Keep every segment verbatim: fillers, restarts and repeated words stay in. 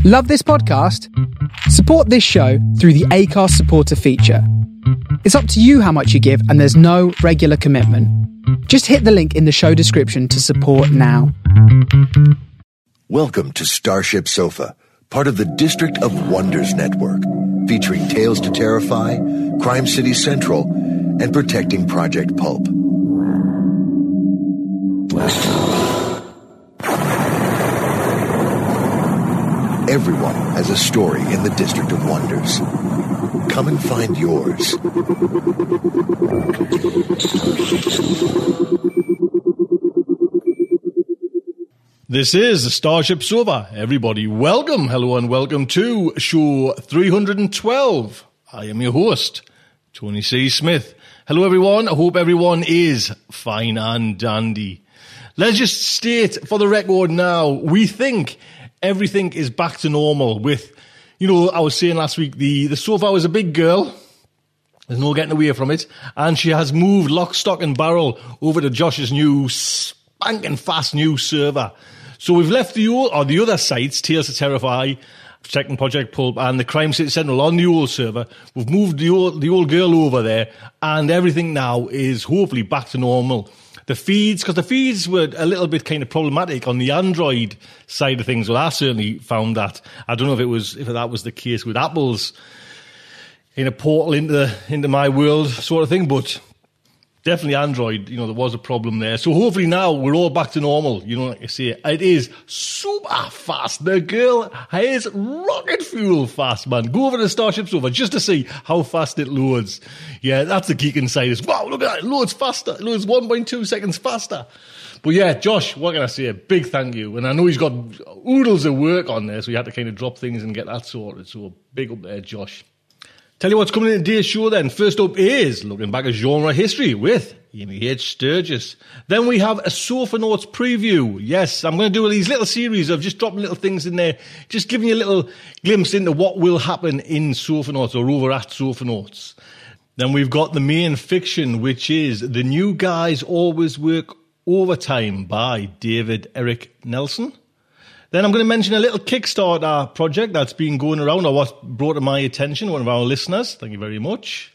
Love this podcast? Support this show through the Acast supporter feature. It's up to you how much you give, and there's no regular commitment. Just hit the link in the show description to support now. Welcome to Starship Sofa, part of the District of Wonders network, featuring Tales to Terrify, Crime City Central, and Protecting Project Pulp. Everyone has a story in the District of Wonders. Come and find yours. This is the Starship Sofa. Everybody, welcome, hello and welcome to show three hundred twelve. I am your host, Tony C. Smith. Hello everyone, I hope everyone is fine and dandy. Let's just state for the record now, we think everything is back to normal with, you know, I was saying last week, the, the sofa was a big girl. There's no getting away from it. And she has moved lock, stock and barrel over to Josh's new spanking fast new server. So we've left the old, or the other sites, Tales to Terrify, Protecting Project Pulp and the Crime City Central on the old server. We've moved the old, the old girl over there and everything now is hopefully back to normal. The feeds, because the feeds were a little bit kind of problematic on the Android side of things. Well, I certainly found that. I don't know if it was, if that was the case with Apple's in a portal into the, into my world sort of thing, but definitely Android, you know, there was a problem there. So hopefully now we're all back to normal. You know, like I say, it is super fast. The girl is rocket fuel fast, man. Go over to Starship Sofa just to see how fast it loads. Yeah, that's the geek inside us. Wow, look at that. It loads faster. It loads one point two seconds faster. But yeah, Josh, what can I say? A big thank you. And I know he's got oodles of work on there, so he had to kind of drop things and get that sorted. So big up there, Josh. Tell you what's coming in today's show then. First up is looking back at genre history with Amy H. Sturgis. Then we have a Sofa Notes preview. Yes, I'm going to do these little series of just dropping little things in there, just giving you a little glimpse into what will happen in Sofa Notes or over at Sofa Notes. Then we've got the main fiction, which is The New Guys Always Work Overtime by David Eric Nelson. Then I'm going to mention a little Kickstarter project that's been going around, or what brought to my attention, one of our listeners. Thank you very much.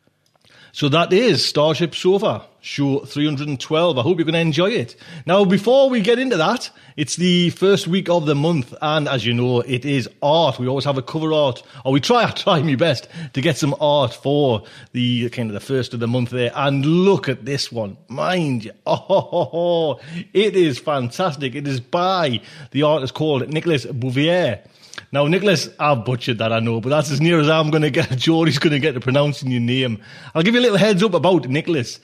So that is Starship Sofa, show three hundred twelve. I hope you're going to enjoy it. Now, before we get into that, it's the first week of the month, and as you know, it is art. We always have a cover art, or we try, I try my best to get some art for the kind of the first of the month there. And look at this one, mind you. Oh, ho, ho, ho. It is fantastic. It is by the artist called Nicolas Bouvier. Now, Nicholas, I've butchered that, I know, but that's as near as I'm going to get. Geordie's going to get to pronouncing your name. I'll give you a little heads up about Nicholas.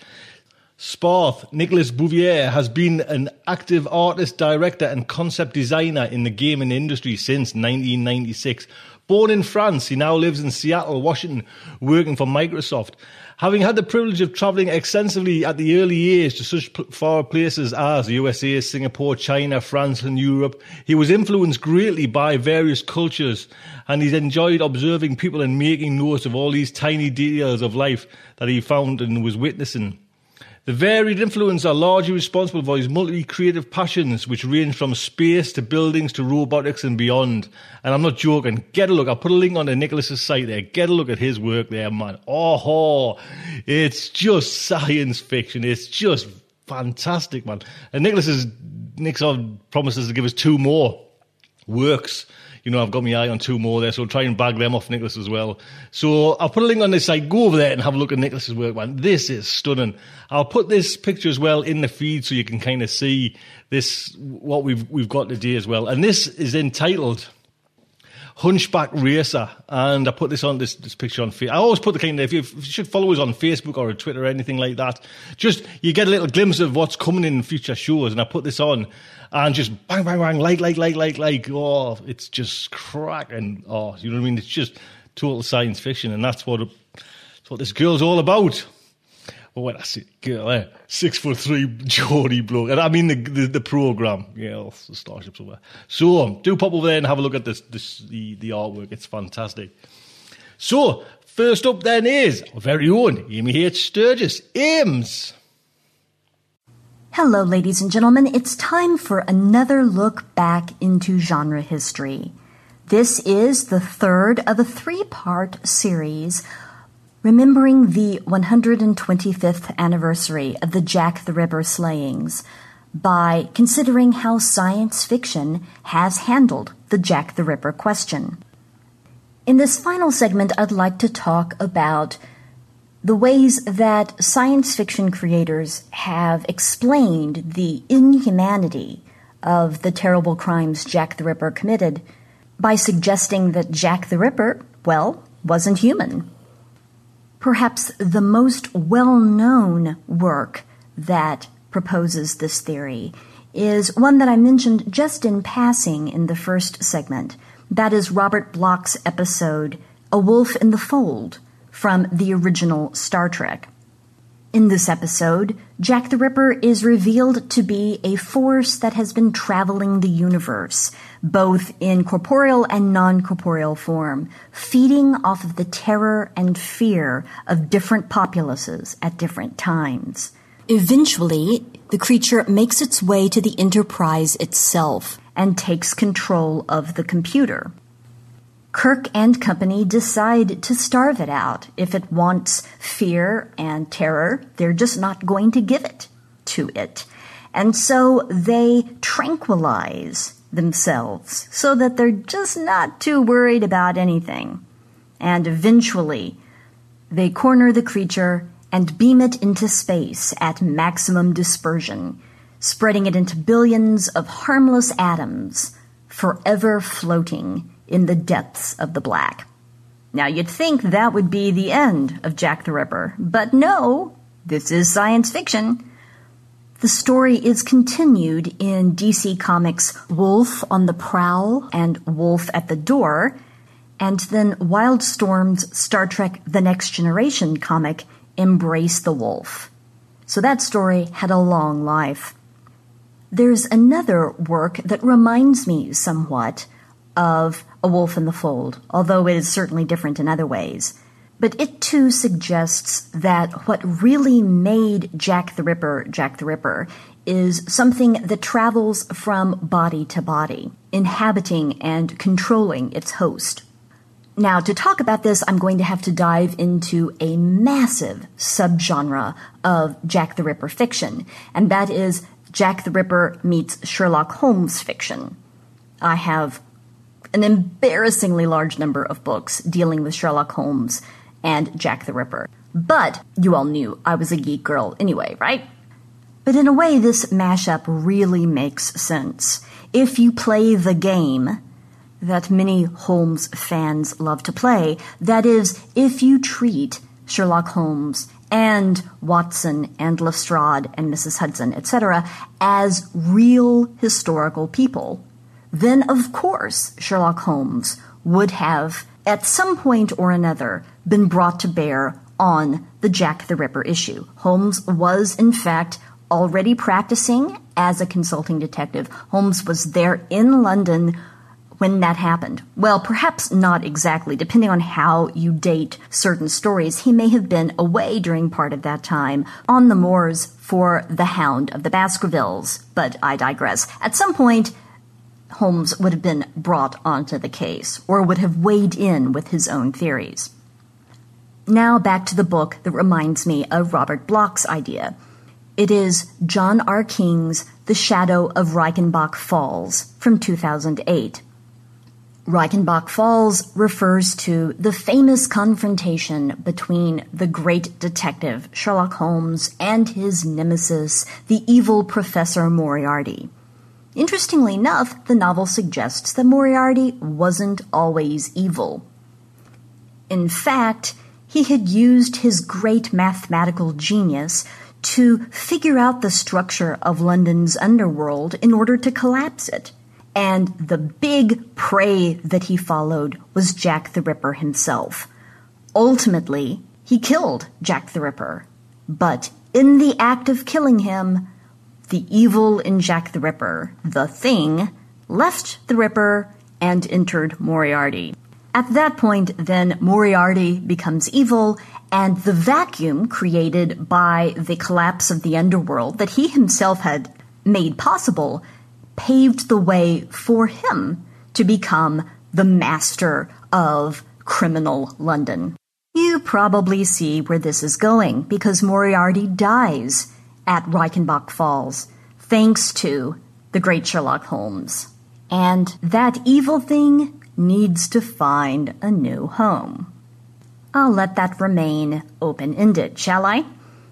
Sparth, Nicolas Bouvier, has been an active artist, director and concept designer in the gaming industry since nineteen ninety-six. Born in France, he now lives in Seattle, Washington, working for Microsoft. Having had the privilege of travelling extensively at the early years to such far places as the U S A, Singapore, China, France and Europe, he was influenced greatly by various cultures, and he's enjoyed observing people and making notes of all these tiny details of life that he found and was witnessing. The varied influences are largely responsible for his multi-creative passions, which range from space to buildings to robotics and beyond. And I'm not joking. Get a look. I'll put a link on the Nicholas's site there. Get a look at his work there, man. Oh, it's just science fiction. It's just fantastic, man. And Nicholas is, Nick sort of promises to give us two more works. You know, I've got my eye on two more there, so I'll try and bag them off Nicholas as well. So I'll put a link on this site. Go over there and have a look at Nicholas's work, man. This is stunning. I'll put this picture as well in the feed so you can kind of see this, what we've we've got today as well. And this is entitled Hunchback Racer. And I put this on this, this picture on Facebook. I always put the kind of, if you, if you should follow us on Facebook or on Twitter or anything like that, just you get a little glimpse of what's coming in future shows. And I put this on. And just bang, bang, bang, like, like, like, like, like, oh, it's just cracking. Oh, you know what I mean? It's just total science fiction, and that's what that's what this girl's all about. Well, when I say girl, eh, six foot three Geordie bloke, and I mean the the, the program, yeah, the Starship Sofa. So um, do pop over there and have a look at this, this the the artwork. It's fantastic. So first up then is our very own Amy H. Sturgis. Ames. Hello, ladies and gentlemen. It's time for another look back into genre history. This is the third of a three-part series remembering the one hundred twenty-fifth anniversary of the Jack the Ripper slayings by considering how science fiction has handled the Jack the Ripper question. In this final segment, I'd like to talk about the ways that science fiction creators have explained the inhumanity of the terrible crimes Jack the Ripper committed by suggesting that Jack the Ripper, well, wasn't human. Perhaps the most well-known work that proposes this theory is one that I mentioned just in passing in the first segment. That is Robert Bloch's episode, A Wolf in the Fold, from the original Star Trek. In this episode, Jack the Ripper is revealed to be a force that has been traveling the universe, both in corporeal and non-corporeal form, feeding off of the terror and fear of different populaces at different times. Eventually, the creature makes its way to the Enterprise itself and takes control of the computer. Kirk and company decide to starve it out. If it wants fear and terror, they're just not going to give it to it. And so they tranquilize themselves so that they're just not too worried about anything. And eventually, they corner the creature and beam it into space at maximum dispersion, spreading it into billions of harmless atoms, forever floating in the depths of the black. Now, you'd think that would be the end of Jack the Ripper, but no, this is science fiction. The story is continued in D C Comics' Wolf on the Prowl and Wolf at the Door, and then Wildstorm's Star Trek The Next Generation comic, Embrace the Wolf. So that story had a long life. There's another work that reminds me somewhat of A Wolf in the Fold, although it is certainly different in other ways. But it too suggests that what really made Jack the Ripper Jack the Ripper is something that travels from body to body, inhabiting and controlling its host. Now, to talk about this, I'm going to have to dive into a massive subgenre of Jack the Ripper fiction, and that is Jack the Ripper meets Sherlock Holmes fiction. I have an embarrassingly large number of books dealing with Sherlock Holmes and Jack the Ripper. But you all knew I was a geek girl anyway, right? But in a way, this mashup really makes sense. If you play the game that many Holmes fans love to play, that is, if you treat Sherlock Holmes and Watson and Lestrade and Missus Hudson, et cetera, as real historical people, then of course Sherlock Holmes would have, at some point or another, been brought to bear on the Jack the Ripper issue. Holmes was, in fact, already practicing as a consulting detective. Holmes was there in London when that happened. Well, perhaps not exactly. Depending on how you date certain stories, he may have been away during part of that time on the moors for The Hound of the Baskervilles. But I digress. At some point, Holmes would have been brought onto the case, or would have weighed in with his own theories. Now back to the book that reminds me of Robert Bloch's idea. It is John R. King's The Shadow of Reichenbach Falls from two thousand eight. Reichenbach Falls refers to the famous confrontation between the great detective Sherlock Holmes and his nemesis, the evil Professor Moriarty. Interestingly enough, the novel suggests that Moriarty wasn't always evil. In fact, he had used his great mathematical genius to figure out the structure of London's underworld in order to collapse it. And the big prey that he followed was Jack the Ripper himself. Ultimately, he killed Jack the Ripper. But in the act of killing him, the evil in Jack the Ripper, the Thing, left the Ripper and entered Moriarty. At that point, then, Moriarty becomes evil, and the vacuum created by the collapse of the underworld that he himself had made possible paved the way for him to become the master of criminal London. You probably see where this is going, because Moriarty dies at Reichenbach Falls, thanks to the great Sherlock Holmes. And that evil thing needs to find a new home. I'll let that remain open-ended, shall I?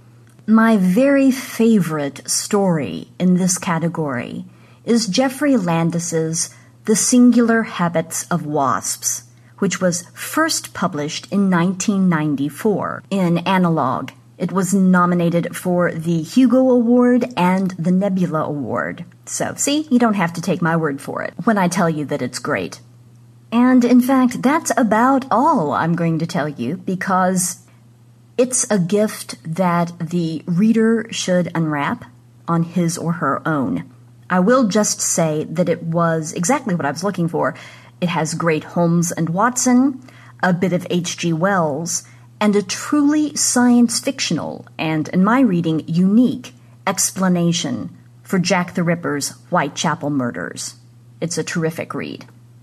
My very favorite story in this category is Geoffrey Landis's The Singular Habits of Wasps, which was first published in nineteen ninety-four in Analog. It was nominated for the Hugo Award and the Nebula Award. So, see, you don't have to take my word for it when I tell you that it's great. And in fact, that's about all I'm going to tell you, because it's a gift that the reader should unwrap on his or her own. I will just say that it was exactly what I was looking for. It has great Holmes and Watson, a bit of H G Wells, and a truly science-fictional, and in my reading, unique explanation for Jack the Ripper's Whitechapel murders. It's a terrific read.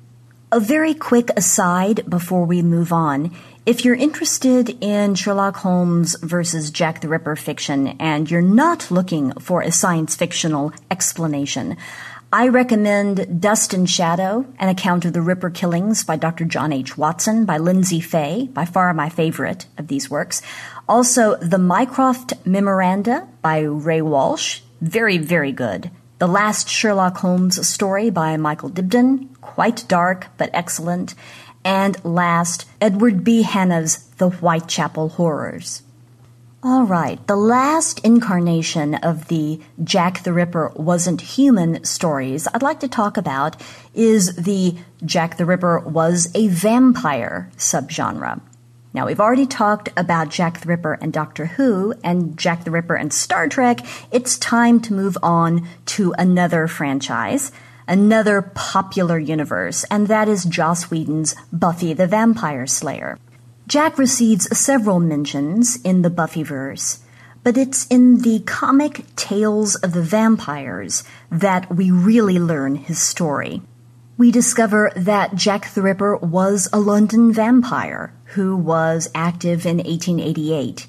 A very quick aside before we move on. If you're interested in Sherlock Holmes versus Jack the Ripper fiction and you're not looking for a science-fictional explanation, I recommend Dust and Shadow, An Account of the Ripper Killings by Doctor John H. Watson by Lindsay Fay, by far my favorite of these works. Also, The Mycroft Memoranda by Ray Walsh, very, very good. The Last Sherlock Holmes Story by Michael Dibdin, quite dark but excellent. And last, Edward B. Hanna's The Whitechapel Horrors. All right, the last incarnation of the Jack the Ripper wasn't human stories I'd like to talk about is the Jack the Ripper was a vampire subgenre. Now, we've already talked about Jack the Ripper and Doctor Who and Jack the Ripper and Star Trek. It's time to move on to another franchise, another popular universe, and that is Joss Whedon's Buffy the Vampire Slayer. Jack receives several mentions in the Buffyverse, but it's in the comic Tales of the Vampires that we really learn his story. We discover that Jack the Ripper was a London vampire who was active in eighteen eighty-eight.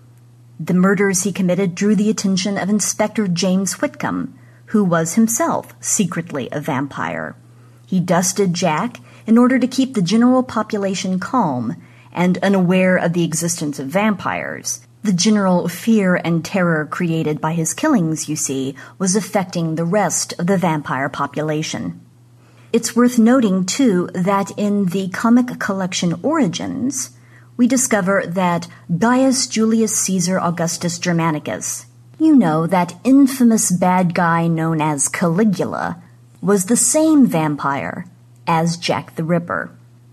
The murders he committed drew the attention of Inspector James Whitcomb, who was himself secretly a vampire. He dusted Jack in order to keep the general population calm and unaware of the existence of vampires. The general fear and terror created by his killings, you see, was affecting the rest of the vampire population. It's worth noting, too, that in the comic collection Origins, we discover that Gaius Julius Caesar Augustus Germanicus, you know, that infamous bad guy known as Caligula, was the same vampire as Jack the Ripper.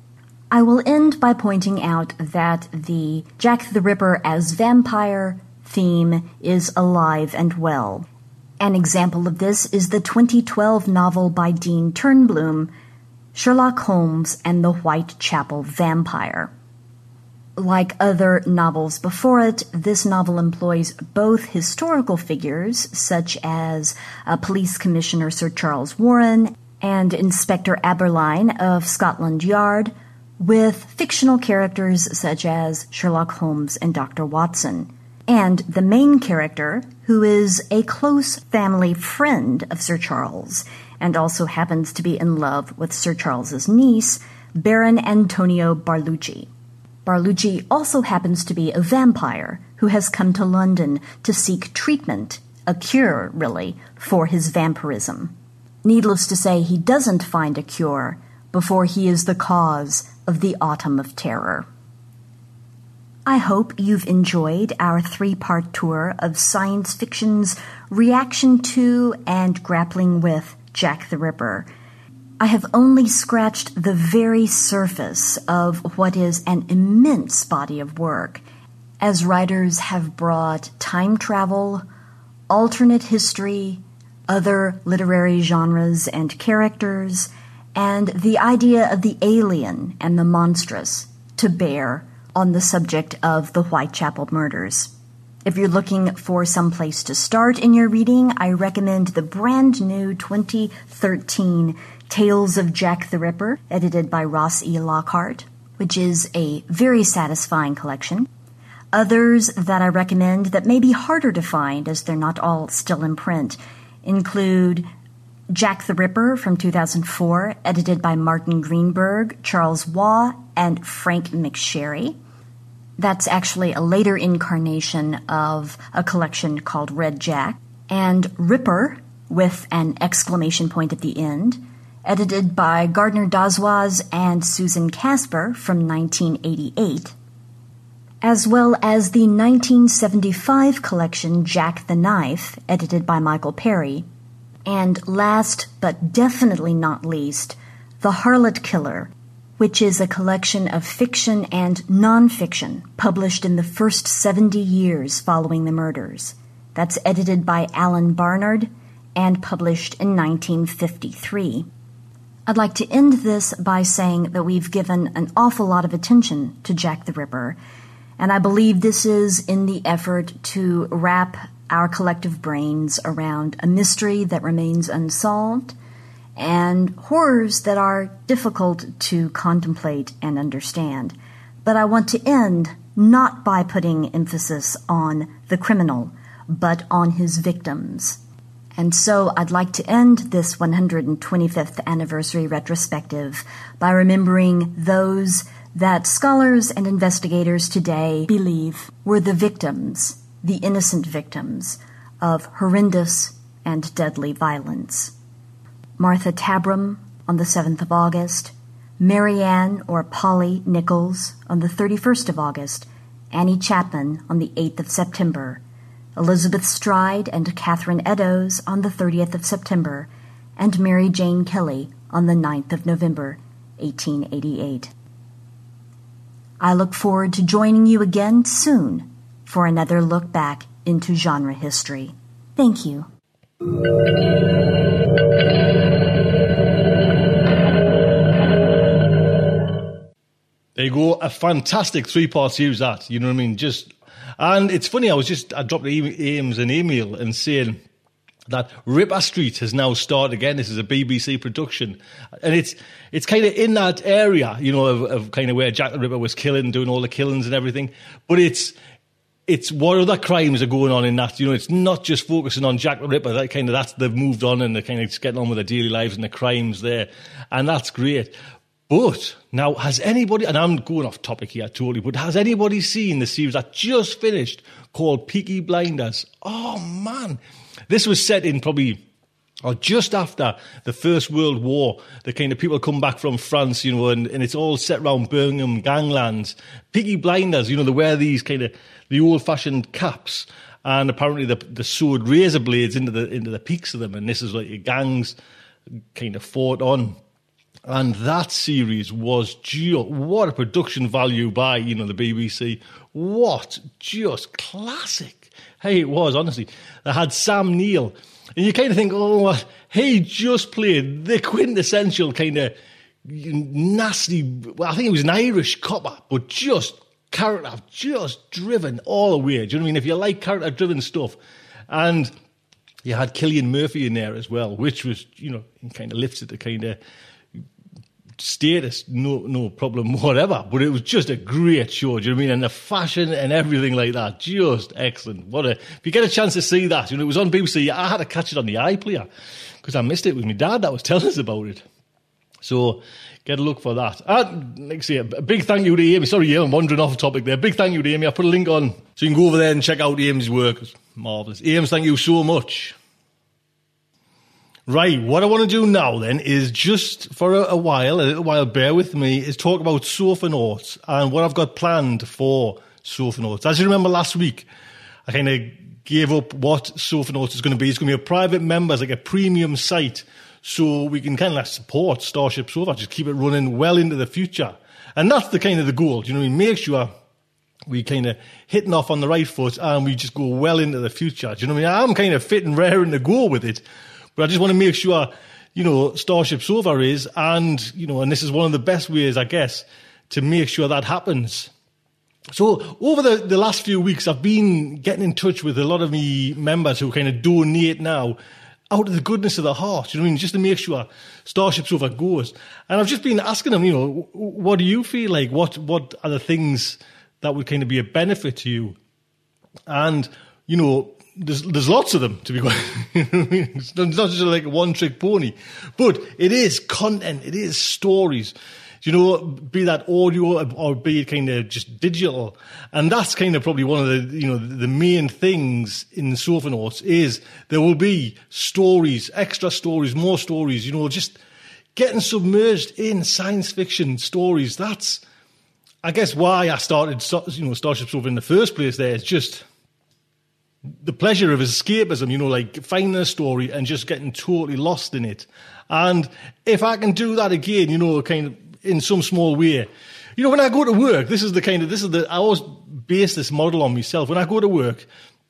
I will end by pointing out that the Jack the Ripper as vampire theme is alive and well. An example of this is the twenty twelve novel by Dean Turnbloom, Sherlock Holmes and the Whitechapel Vampire. Like other novels before it, this novel employs both historical figures, such as uh, Police Commissioner Sir Charles Warren and Inspector Aberline of Scotland Yard, with fictional characters such as Sherlock Holmes and Doctor Watson, and the main character, who is a close family friend of Sir Charles, and also happens to be in love with Sir Charles's niece, Baron Antonio Barlucci. Barlucci also happens to be a vampire who has come to London to seek treatment, a cure, really, for his vampirism. Needless to say, he doesn't find a cure before he is the cause of the Autumn of Terror. I hope you've enjoyed our three-part tour of science fiction's reaction to and grappling with Jack the Ripper. I have only scratched the very surface of what is an immense body of work, as writers have brought time travel, alternate history, other literary genres and characters, and the idea of the alien and the monstrous to bear on the subject of the Whitechapel murders. If you're looking for some place to start in your reading, I recommend the brand new twenty thirteen Tales of Jack the Ripper, edited by Ross E. Lockhart, which is a very satisfying collection. Others that I recommend that may be harder to find as they're not all still in print include Jack the Ripper from two thousand four, edited by Martin Greenberg, Charles Waugh, and Frank McSherry. That's actually a later incarnation of a collection called Red Jack. And Ripper, with an exclamation point at the end, edited by Gardner Dozois and Susan Casper from nineteen eighty-eight. As well as the nineteen seventy-five collection Jack the Knife, edited by Michael Perry. And last, but definitely not least, The Harlot Killer, which is a collection of fiction and nonfiction published in the first seventy years following the murders. That's edited by Alan Barnard and published in nineteen fifty-three. I'd like to end this by saying that we've given an awful lot of attention to Jack the Ripper, and I believe this is in the effort to wrap our collective brains around a mystery that remains unsolved and horrors that are difficult to contemplate and understand. But I want to end not by putting emphasis on the criminal, but on his victims. And so I'd like to end this one hundred twenty-fifth anniversary retrospective by remembering those that scholars and investigators today believe were the victims, the innocent victims, of horrendous and deadly violence. Martha Tabram on the seventh of August, Marianne or Polly Nichols on the thirty-first of August, Annie Chapman on the eighth of September, Elizabeth Stride and Catherine Eddowes on the thirtieth of September, and Mary Jane Kelly on the ninth of November, eighteen eighty-eight. I look forward to joining you again soon for another look back into genre history. Thank you. There you go, a fantastic three-part series that, you know what I mean? Just, and it's funny, I was just, I dropped Ames an email and saying that Ripper Street has now started again. This is a B B C production. And it's it's kind of in that area, you know, of, of kind of where Jack the Ripper was killing, doing all the killings and everything. But it's it's what other crimes are going on in that. You know, it's not just focusing on Jack the Ripper. That kind of, that's, they've moved on and they're kind of just getting on with their daily lives and the crimes there. And that's great. But now, has anybody, and I'm going off topic here totally, but has anybody seen the series that just finished called Peaky Blinders? Oh, man. This was set in probably, or just after the First World War. The kind of people come back from France, you know, and, and it's all set around Birmingham ganglands. Peaky Blinders, you know, they wear these kind of, the old-fashioned caps, and apparently the, the sewed razor blades into the into the peaks of them, and this is like your gangs kind of fought on. And that series was just, what a production value by, you know, the B B C. What just classic. Hey, it was, honestly. They had Sam Neill. And you kind of think, oh, he just played the quintessential kind of nasty, well, I think he was an Irish copper, but just character, just driven all the way. Do you know what I mean? If you like character-driven stuff. And you had Cillian Murphy in there as well, which was, you know, kind of lifts it to kind of status, no no problem whatever, but it was just a great show, do you know what I mean? And the fashion and everything like that, just excellent. What a, if you get a chance to see that, you know, it was on B B C, I had to catch it on the iPlayer because I missed it with my dad that was telling us about it. So get a look for that. And like I say, a big thank you to Amy. Sorry, yeah, I'm wandering off the topic there. Big thank you to Amy. I put a link on so you can go over there and check out Amy's work. It's marvellous. Ames, thank you so much. Right, what I want to do now then is just for a, a while, a little while, bear with me, is talk about Sofanauts and what I've got planned for Sofanauts. As you remember last week, I kind of gave up what Sofanauts is going to be. It's going to be a private members, like a premium site, so we can kind of like support Starship Sofa, just keep it running well into the future. And that's the kind of the goal, do you know what I mean? Make sure we kind of hitting off on the right foot and we just go well into the future. Do you know what I mean? I'm kind of fit and raring to go with it. But I just want to make sure, you know, Starship Sofa is, and, you know, and this is one of the best ways, I guess, to make sure that happens. So over the, the last few weeks, I've been getting in touch with a lot of me members who kind of donate now. out of the goodness of their heart, you know what I mean, just to make sure Starship Sofa goes. And I've just been asking them, you know, what do you feel like? What what are the things that would kind of be a benefit to you? And, you know, there's there's lots of them, to be quite you know what I mean? It's not just like a one-trick pony. But it is content, it is stories. You know, be that audio or be it kind of just digital. And that's kind of probably one of the, you know, the main things in the Sofa Notes is there will be stories, extra stories, more stories, you know, just getting submerged in science fiction stories. That's, I guess, why I started, you know, Starship Sofa in the first place there. It's just the pleasure of escapism, you know, like finding a story and just getting totally lost in it. And if I can do that again, you know, kind of, in some small way. You know, when I go to work, this is the kind of, this is the, I always base this model on myself. When I go to work,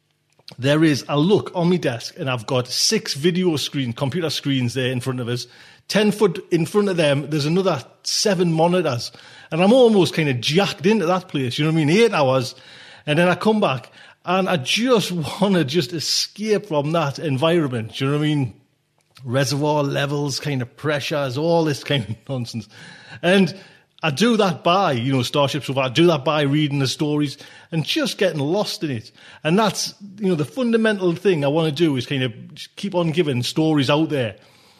there is a look on my desk and I've got six video screen, computer screens there in front of us. Ten foot in front of them, there's another seven monitors. And I'm almost kind of jacked into that place, you know what I mean? Eight hours. And then I come back and I just want to just escape from that environment, you know what I mean? Reservoir levels, kind of pressures, all this kind of nonsense. And I do that by, you know, Starship Sofa. I do that by reading the stories and just getting lost in it. And that's, you know, the fundamental thing I want to do is kind of just keep on giving stories out there.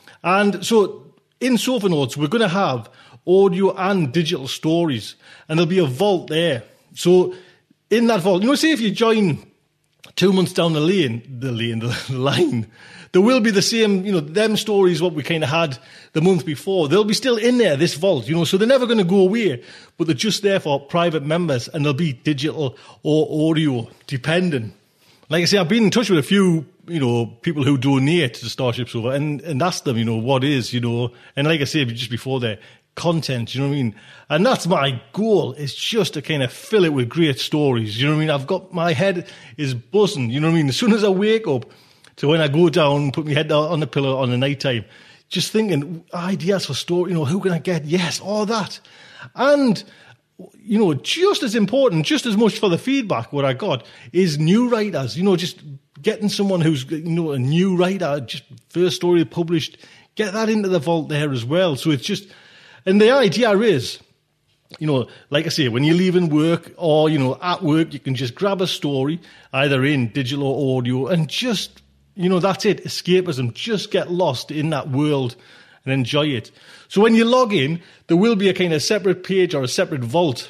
And so in Sofa Notes, we're going to have audio and digital stories. And there'll be a vault there. So in that vault, you know, say if you join two months down the lane, the lane, the line, there will be the same, you know, them stories what we kind of had the month before. They'll be still in there, this vault, you know, so they're never going to go away, but they're just there for private members and they'll be digital or audio dependent. Like I say, I've been in touch with a few, you know, people who donate to Starship Sofa and, and ask them, you know, what is, you know, and like I said just before there, content, you know what I mean? And that's my goal, is just to kind of fill it with great stories, you know what I mean? I've got, my head is buzzing, you know what I mean? As soon as I wake up, to when I go down, put my head down on the pillow on the night time, just thinking, ideas for story, you know, who can I get? Yes, all that. And, you know, just as important, just as much for the feedback, what I got, is new writers, you know, just getting someone who's, you know, a new writer, just first story published, get that into the vault there as well. So it's just, and the idea is, you know, like I say, when you're leaving work or, you know, at work, you can just grab a story, either in digital or audio, and just, you know, that's it, escapism. Just get lost in that world and enjoy it. So when you log in, there will be a kind of separate page or a separate vault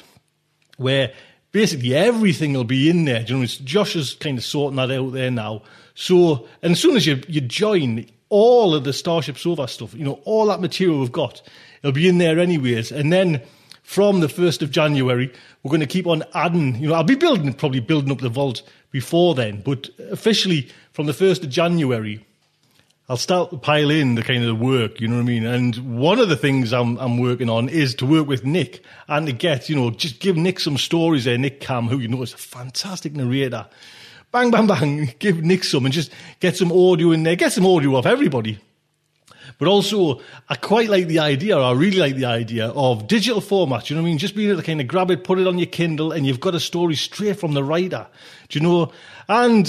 where basically everything will be in there. You know, Josh is kind of sorting that out there now. So, and as soon as you, you join, all of the Starship Sofa stuff, you know, all that material we've got, it'll be in there anyways. And then from the first of January, we're going to keep on adding, you know, I'll be building, probably building up the vault before then, but officially from the first of January, I'll start to pile in the kind of the work, you know what I mean? And one of the things I'm, I'm working on is to work with Nick and to get, you know, just give Nick some stories there. Nick Cam, who you know is a fantastic narrator. Bang, bang, bang, give Nick some and just get some audio in there, get some audio off everybody. But also, I quite like the idea, or I really like the idea of digital format, you know what I mean? Just being able to kind of grab it, put it on your Kindle, and you've got a story straight from the writer. Do you know? And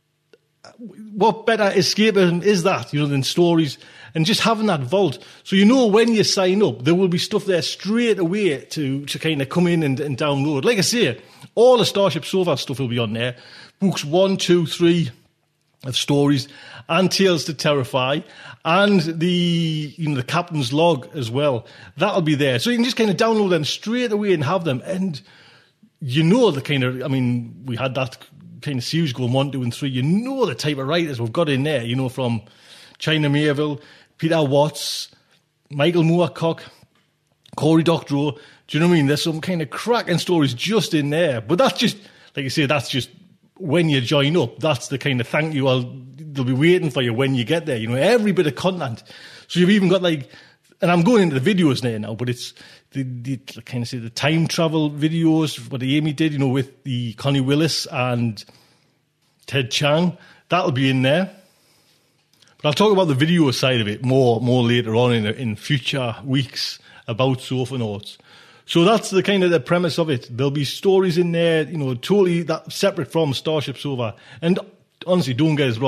what better escapism is that, you know, than stories and just having that vault. So you know when you sign up, there will be stuff there straight away to, to kind of come in and, and download. Like I say, all the Starship Sofa stuff will be on there. Books one, two, three of stories, and Tales to Terrify, and the, you know, the Captain's Log as well. That'll be there. So you can just kind of download them straight away and have them. And you know the kind of, I mean, we had that kind of series going one, two, and three. You know the type of writers we've got in there, you know, from China Mayville, Peter Watts, Michael Moorcock, Cory Doctorow. Do you know what I mean? There's some kind of cracking stories just in there. But that's just, like I say, that's just when you join up. That's the kind of thank you I'll, they'll be waiting for you when you get there. You know, every bit of content. So you've even got like, and I'm going into the videos there now, but it's the, the kind of say the time travel videos, what Amy did, you know, with the Connie Willis and Ted Chiang. That'll be in there. But I'll talk about the video side of it more, more later on in in future weeks about Sofa Notes. So that's the kind of the premise of it. There'll be stories in there, you know, totally that separate from Starship Sofa. And honestly, don't get us wrong,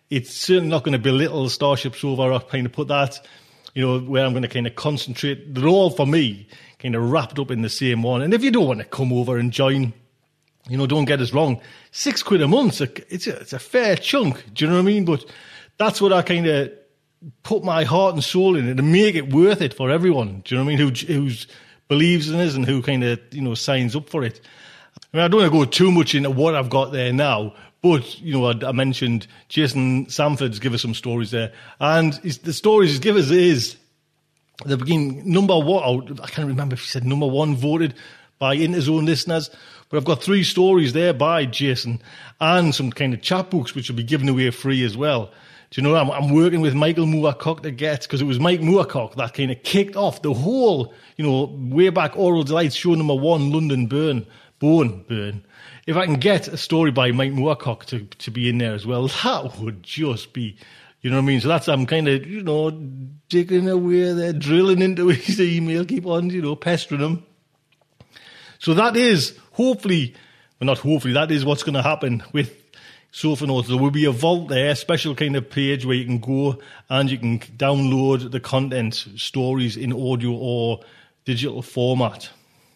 it's certainly not going to belittle Starship Sofa or kind of put that, you know, where I'm going to kind of concentrate. They're all, for me, kind of wrapped up in the same one. And if you don't want to come over and join, you know, don't get us wrong, six quid a month, it's a, it's a fair chunk. Do you know what I mean? But that's what I kind of put my heart and soul in it, to make it worth it for everyone. Do you know what I mean? Who who's believes in us and who kind of, you know, signs up for it. I mean, I don't want to go too much into what I've got there now, but, you know, I, I mentioned Jason Samford's give us some stories there. And the stories he's give us is, the beginning, number one, I can't remember if he said number one voted by Interzone listeners, but I've got three stories there by Jason and some kind of chapbooks which will be given away free as well. Do you know, I'm, I'm working with Michael Moorcock to get, because it was Mike Moorcock that kind of kicked off the whole, you know, way back Oral Delights show number one, London Burn, Bone Burn. If I can get a story by Mike Moorcock to, to be in there as well, that would just be, you know what I mean? So that's, I'm kind of, you know, digging away there, drilling into his email, keep on, you know, pestering him. So that is, hopefully, well, not hopefully, that is what's going to happen with Sofa Notes. There will be a vault there, a special kind of page where you can go and you can download the content, stories in audio or digital format.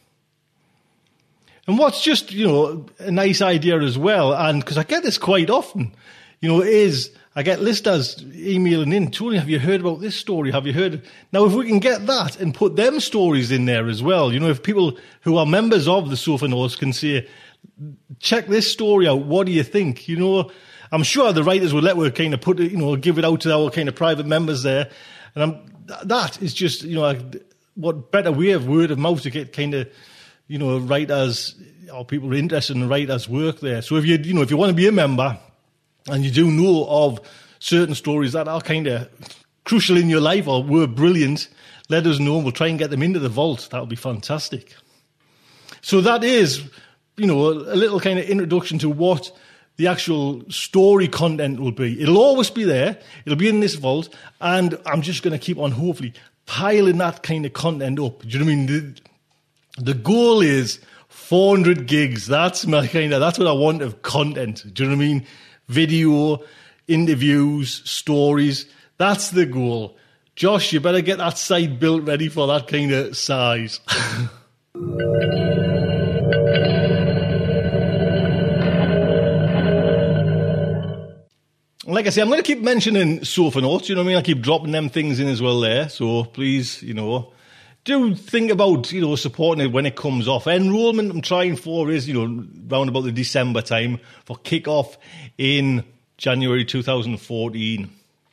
And what's just, you know, a nice idea as well, and because I get this quite often, you know, is I get listeners emailing in, Tony, have you heard about this story? Have you heard? Now, if we can get that and put them stories in there as well, you know, if people who are members of the Sofa Notes can say, check this story out, what do you think? You know, I'm sure the writers will let we kind of put it, you know, give it out to our kind of private members there. And I'm, that is just, you know, what better way of word of mouth to get kind of, you know, writers or people interested in writers' work there. So if you, you know, if you want to be a member and you do know of certain stories that are kind of crucial in your life or were brilliant, let us know. We'll try and get them into the vault. That'll be fantastic. So that is, you know, a little kind of introduction to what the actual story content will be. It'll always be there. It'll be in this vault. And I'm just going to keep on, hopefully, piling that kind of content up. Do you know what I mean? The, the goal is four hundred gigs. That's my kind of, that's what I want of content. Do you know what I mean? Video, interviews, stories. That's the goal. Josh, you better get that site built ready for that kind of size. Like I say, I'm going to keep mentioning Sofa Notes, you know what I mean? I keep dropping them things in as well there. So please, you know, do think about, you know, supporting it when it comes off. Enrollment I'm trying for is, you know, round about the December time for kick-off in January two thousand fourteen.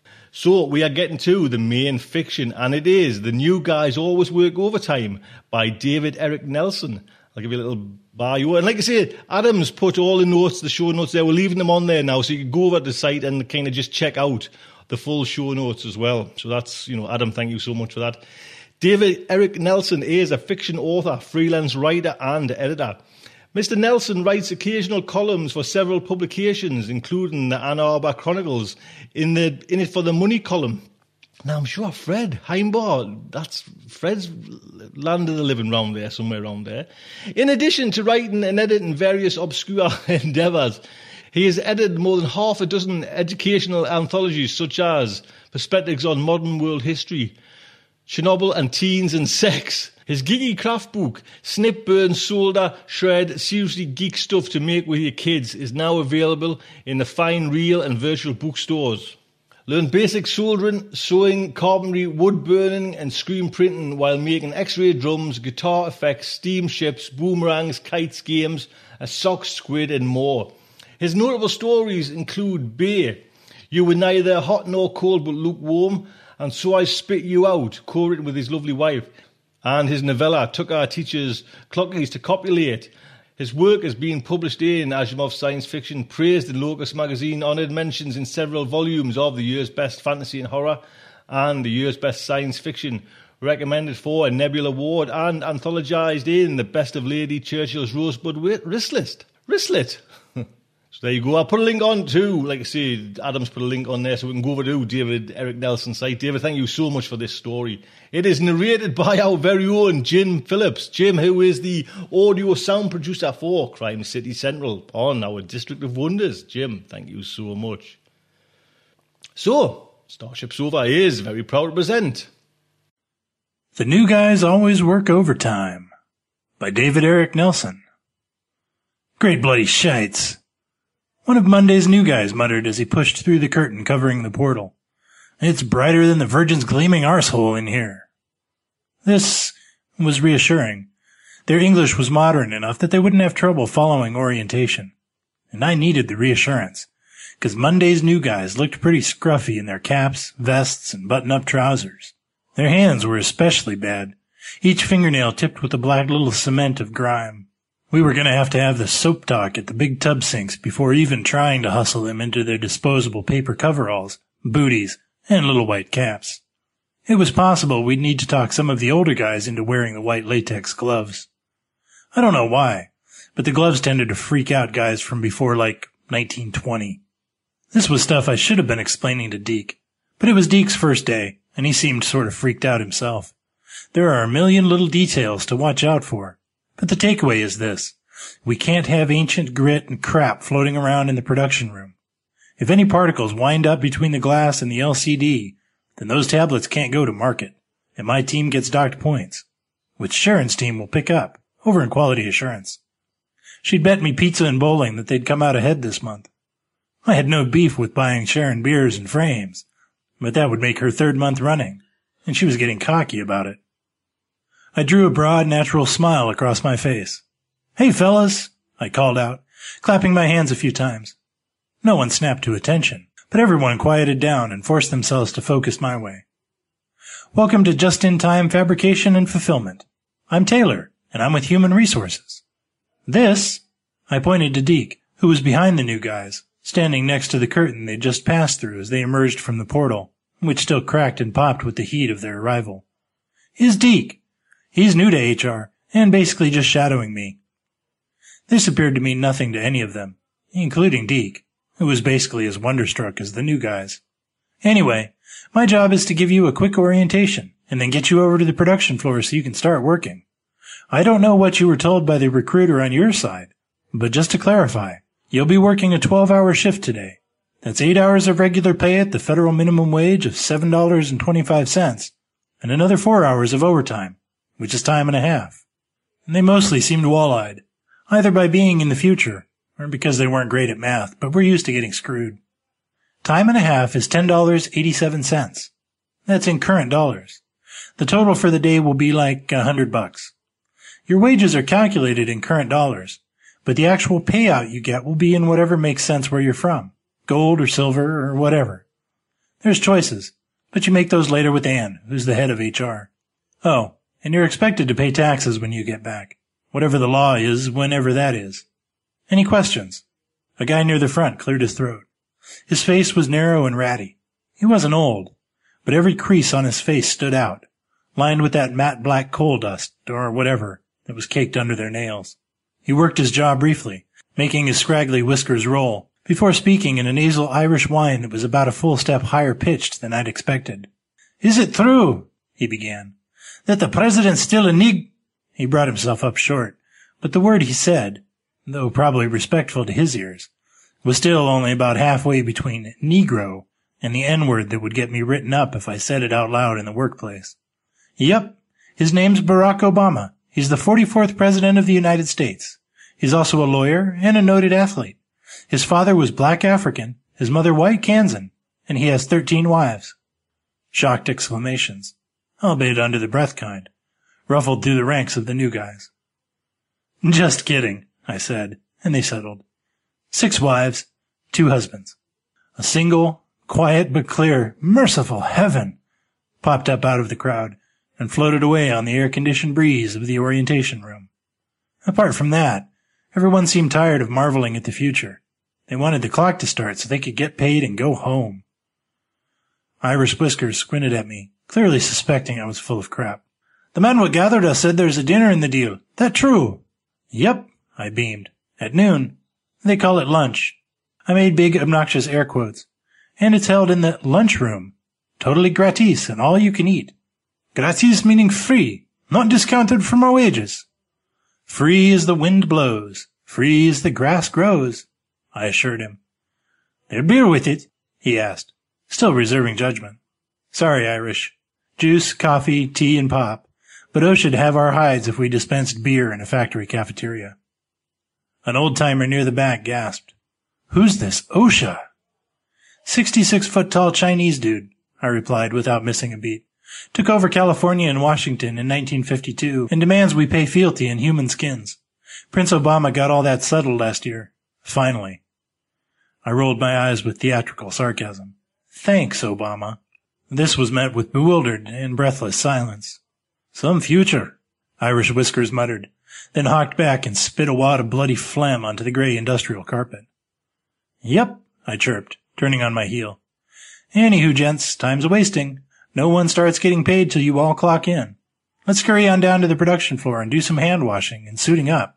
So we are getting to the main fiction, and it is The New Guys Always Work Overtime by David Eric Nelson. I'll give you a little bio. And like I say, Adam's put all the notes, the show notes there. We're leaving them on there now, so you can go over to the site and kind of just check out the full show notes as well. So that's, you know, Adam, thank you so much for that. David Eric Nelson is a fiction author, freelance writer and editor. Mister Nelson writes occasional columns for several publications, including the Ann Arbor Chronicles, in the In It for the Money column. Now, I'm sure Fred Heimbar, that's Fred's land of the living round there, somewhere around there. In addition to writing and editing various obscure endeavours, he has edited more than half a dozen educational anthologies, such as Perspectives on Modern World History, Chernobyl and Teens and Sex. His geeky craft book, Snip, Burn, Solder, Shred, Seriously Geek Stuff to Make with Your Kids, is now available in the fine real and virtual bookstores. Learn basic soldering, sewing, carpentry, wood burning and screen printing while making X-ray drums, guitar effects, steamships, boomerangs, kites, games, a sock, squid and more. His notable stories include Bay, You Were Neither Hot Nor Cold But Lukewarm, and So I Spit You Out, co-written with his lovely wife, and his novella Took Our Teachers Clockies to Copulate. His work is being published in Asimov Science Fiction, praised in Locus magazine, honoured mentions in several volumes of the year's best fantasy and horror and the year's best science fiction, recommended for a Nebula Award and anthologised in the Best of Lady Churchill's Rosebud Wristlet. Wristlet. So there you go. I'll put a link on too. Like I say, Adam's put a link on there so we can go over to David Eric Nelson's site. David, thank you so much for this story. It is narrated by our very own Jim Phillips. Jim, who is the audio sound producer for Crime City Central on our District of Wonders. Jim, thank you so much. So, Starship Sova is very proud to present The New Guys Always Work Overtime by David Eric Nelson. Great bloody shites. One of Monday's new guys muttered as he pushed through the curtain covering the portal. It's brighter than the Virgin's gleaming arsehole in here. This was reassuring. Their English was modern enough that they wouldn't have trouble following orientation. And I needed the reassurance, because Monday's new guys looked pretty scruffy in their caps, vests, and button-up trousers. Their hands were especially bad, each fingernail tipped with a black little cement of grime. We were going to have to have the soap talk at the big tub sinks before even trying to hustle them into their disposable paper coveralls, booties, and little white caps. It was possible we'd need to talk some of the older guys into wearing the white latex gloves. I don't know why, but the gloves tended to freak out guys from before, like, nineteen twenty. This was stuff I should have been explaining to Deke, but it was Deke's first day, and he seemed sort of freaked out himself. There are a million little details to watch out for, but the takeaway is this. We can't have ancient grit and crap floating around in the production room. If any particles wind up between the glass and the L C D, then those tablets can't go to market, and my team gets docked points, which Sharon's team will pick up, over in quality assurance. She'd bet me pizza and bowling that they'd come out ahead this month. I had no beef with buying Sharon beers and frames, but that would make her third month running, and she was getting cocky about it. I drew a broad, natural smile across my face. "Hey, fellas," I called out, clapping my hands a few times. No one snapped to attention, but everyone quieted down and forced themselves to focus my way. "Welcome to Just-in-Time Fabrication and Fulfillment. I'm Taylor, and I'm with Human Resources. This," I pointed to Deke, who was behind the new guys, standing next to the curtain they'd just passed through as they emerged from the portal, which still cracked and popped with the heat of their arrival, "is Deke. He's new to H R, and basically just shadowing me." This appeared to mean nothing to any of them, including Deke, who was basically as wonderstruck as the new guys. "Anyway, my job is to give you a quick orientation, and then get you over to the production floor so you can start working. I don't know what you were told by the recruiter on your side, but just to clarify, you'll be working a twelve-hour shift today. That's eight hours of regular pay at the federal minimum wage of seven dollars and twenty-five cents, and another four hours of overtime, which is time and a half." And they mostly seemed wall-eyed, either by being in the future, or because they weren't great at math, but were used to getting screwed. Time and a half is ten dollars and eighty-seven cents. That's in current dollars. The total for the day will be like a hundred bucks. Your wages are calculated in current dollars, but the actual payout you get will be in whatever makes sense where you're from, gold or silver or whatever. There's choices, but you make those later with Ann, who's the head of H R. Oh, and you're expected to pay taxes when you get back, whatever the law is, whenever that is. Any questions? A guy near the front cleared his throat. His face was narrow and ratty. He wasn't old, but every crease on his face stood out, lined with that matte black coal dust, or whatever, that was caked under their nails. He worked his jaw briefly, making his scraggly whiskers roll, before speaking in a nasal Irish whine that was about a full step higher pitched than I'd expected. "Is it true," he began, "that the president's still a nig—" He brought himself up short, but the word he said, though probably respectful to his ears, was still only about halfway between Negro and the N-word that would get me written up if I said it out loud in the workplace. "Yep, his name's Barack Obama. He's the forty-fourth president of the United States. He's also a lawyer and a noted athlete. His father was black African, his mother white Kansan, and he has thirteen wives." Shocked exclamations, albeit under the breath kind, ruffled through the ranks of the new guys. "Just kidding," I said, and they settled. Six wives, two husbands. A single, quiet but clear, merciful heaven popped up out of the crowd and floated away on the air-conditioned breeze of the orientation room. Apart from that, everyone seemed tired of marveling at the future. They wanted the clock to start so they could get paid and go home. Irish Whiskers squinted at me, clearly suspecting I was full of crap. "The man what gathered us said there's a dinner in the deal. That true?" "Yep," I beamed. "At noon. They call it lunch." I made big, obnoxious air quotes. "And it's held in the lunchroom. Totally gratis and all you can eat." "Gratis meaning free, not discounted from our wages." "Free as the wind blows, free as the grass grows," I assured him. "There beer with it?" he asked, still reserving judgment. Sorry, Irish. Juice, coffee, tea, and pop. But OSHA'd have our hides if we dispensed beer in a factory cafeteria. An old-timer near the back gasped. Who's this OSHA? Sixty-six-foot-tall Chinese dude, I replied without missing a beat. Took over California and Washington in nineteen fifty-two and demands we pay fealty in human skins. Prince Obama got all that settled last year. Finally. I rolled my eyes with theatrical sarcasm. Thanks, Obama. This was met with bewildered and breathless silence. Some future, Irish Whiskers muttered, then hawked back and spit a wad of bloody phlegm onto the gray industrial carpet. Yep, I chirped, turning on my heel. Anywho, gents, time's a-wasting. No one starts getting paid till you all clock in. Let's scurry on down to the production floor and do some hand-washing and suiting up.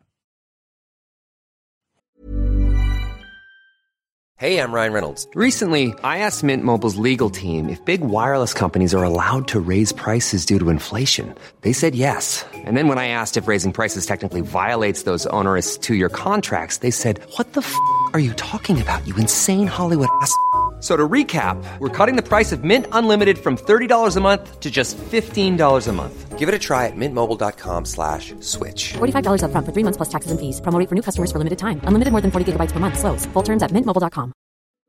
Hey, I'm Ryan Reynolds. Recently, I asked Mint Mobile's legal team if big wireless companies are allowed to raise prices due to inflation. They said yes. And then when I asked if raising prices technically violates those onerous two-year contracts, they said, what the f*** are you talking about, you insane Hollywood ass f- So to recap, we're cutting the price of Mint Unlimited from thirty dollars a month to just fifteen dollars a month. Give it a try at mintmobile.com slash switch. forty-five dollars up front for three months plus taxes and fees. Promo rate for new customers for limited time. Unlimited more than forty gigabytes per month. Slows full terms at mint mobile dot com.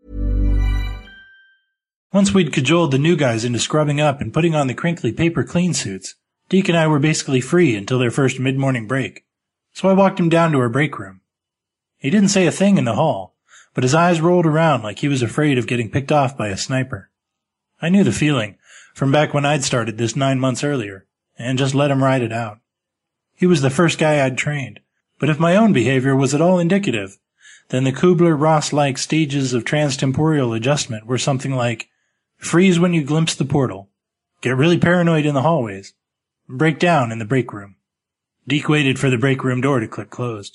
Once we'd cajoled the new guys into scrubbing up and putting on the crinkly paper clean suits, Deke and I were basically free until their first mid-morning break. So I walked him down to our break room. He didn't say a thing in the hall, but his eyes rolled around like he was afraid of getting picked off by a sniper. I knew the feeling from back when I'd started this nine months earlier, and just let him ride it out. He was the first guy I'd trained, but if my own behavior was at all indicative, then the Kubler-Ross-like stages of transtemporal adjustment were something like freeze when you glimpse the portal, get really paranoid in the hallways, break down in the break room. Deke waited for the break room door to click closed.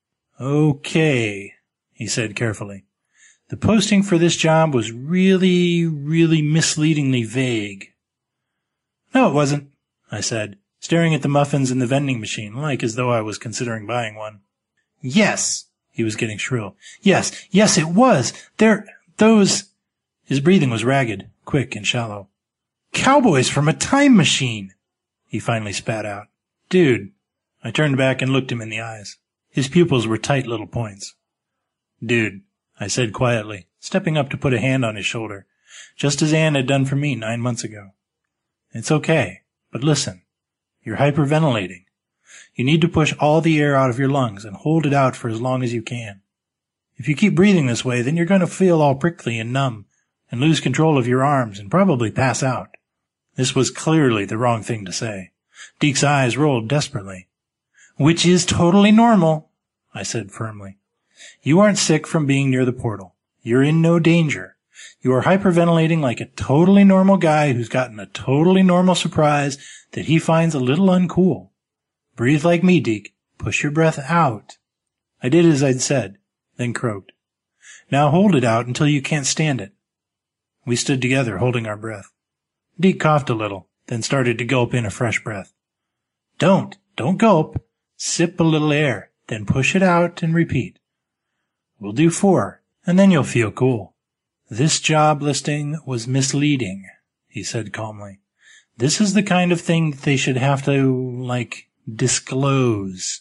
Okay, he said carefully. The posting for this job was really, really misleadingly vague. No, it wasn't, I said, staring at the muffins in the vending machine, like as though I was considering buying one. Yes, he was getting shrill. Yes, yes, it was. There, those... His breathing was ragged, quick, and shallow. Cowboys from a time machine, he finally spat out. Dude, I turned back and looked him in the eyes. His pupils were tight little points. Dude, I said quietly, stepping up to put a hand on his shoulder, just as Anne had done for me nine months ago. It's okay, but listen, you're hyperventilating. You need to push all the air out of your lungs and hold it out for as long as you can. If you keep breathing this way, then you're going to feel all prickly and numb and lose control of your arms and probably pass out. This was clearly the wrong thing to say. Deke's eyes rolled desperately. Which is totally normal, I said firmly. You aren't sick from being near the portal. You're in no danger. You are hyperventilating like a totally normal guy who's gotten a totally normal surprise that he finds a little uncool. Breathe like me, Deke. Push your breath out. I did as I'd said, then croaked. Now hold it out until you can't stand it. We stood together, holding our breath. Deke coughed a little, then started to gulp in a fresh breath. Don't, don't gulp. Sip a little air, then push it out and repeat. We'll do four, and then you'll feel cool. This job listing was misleading, he said calmly. This is the kind of thing that they should have to, like, disclose.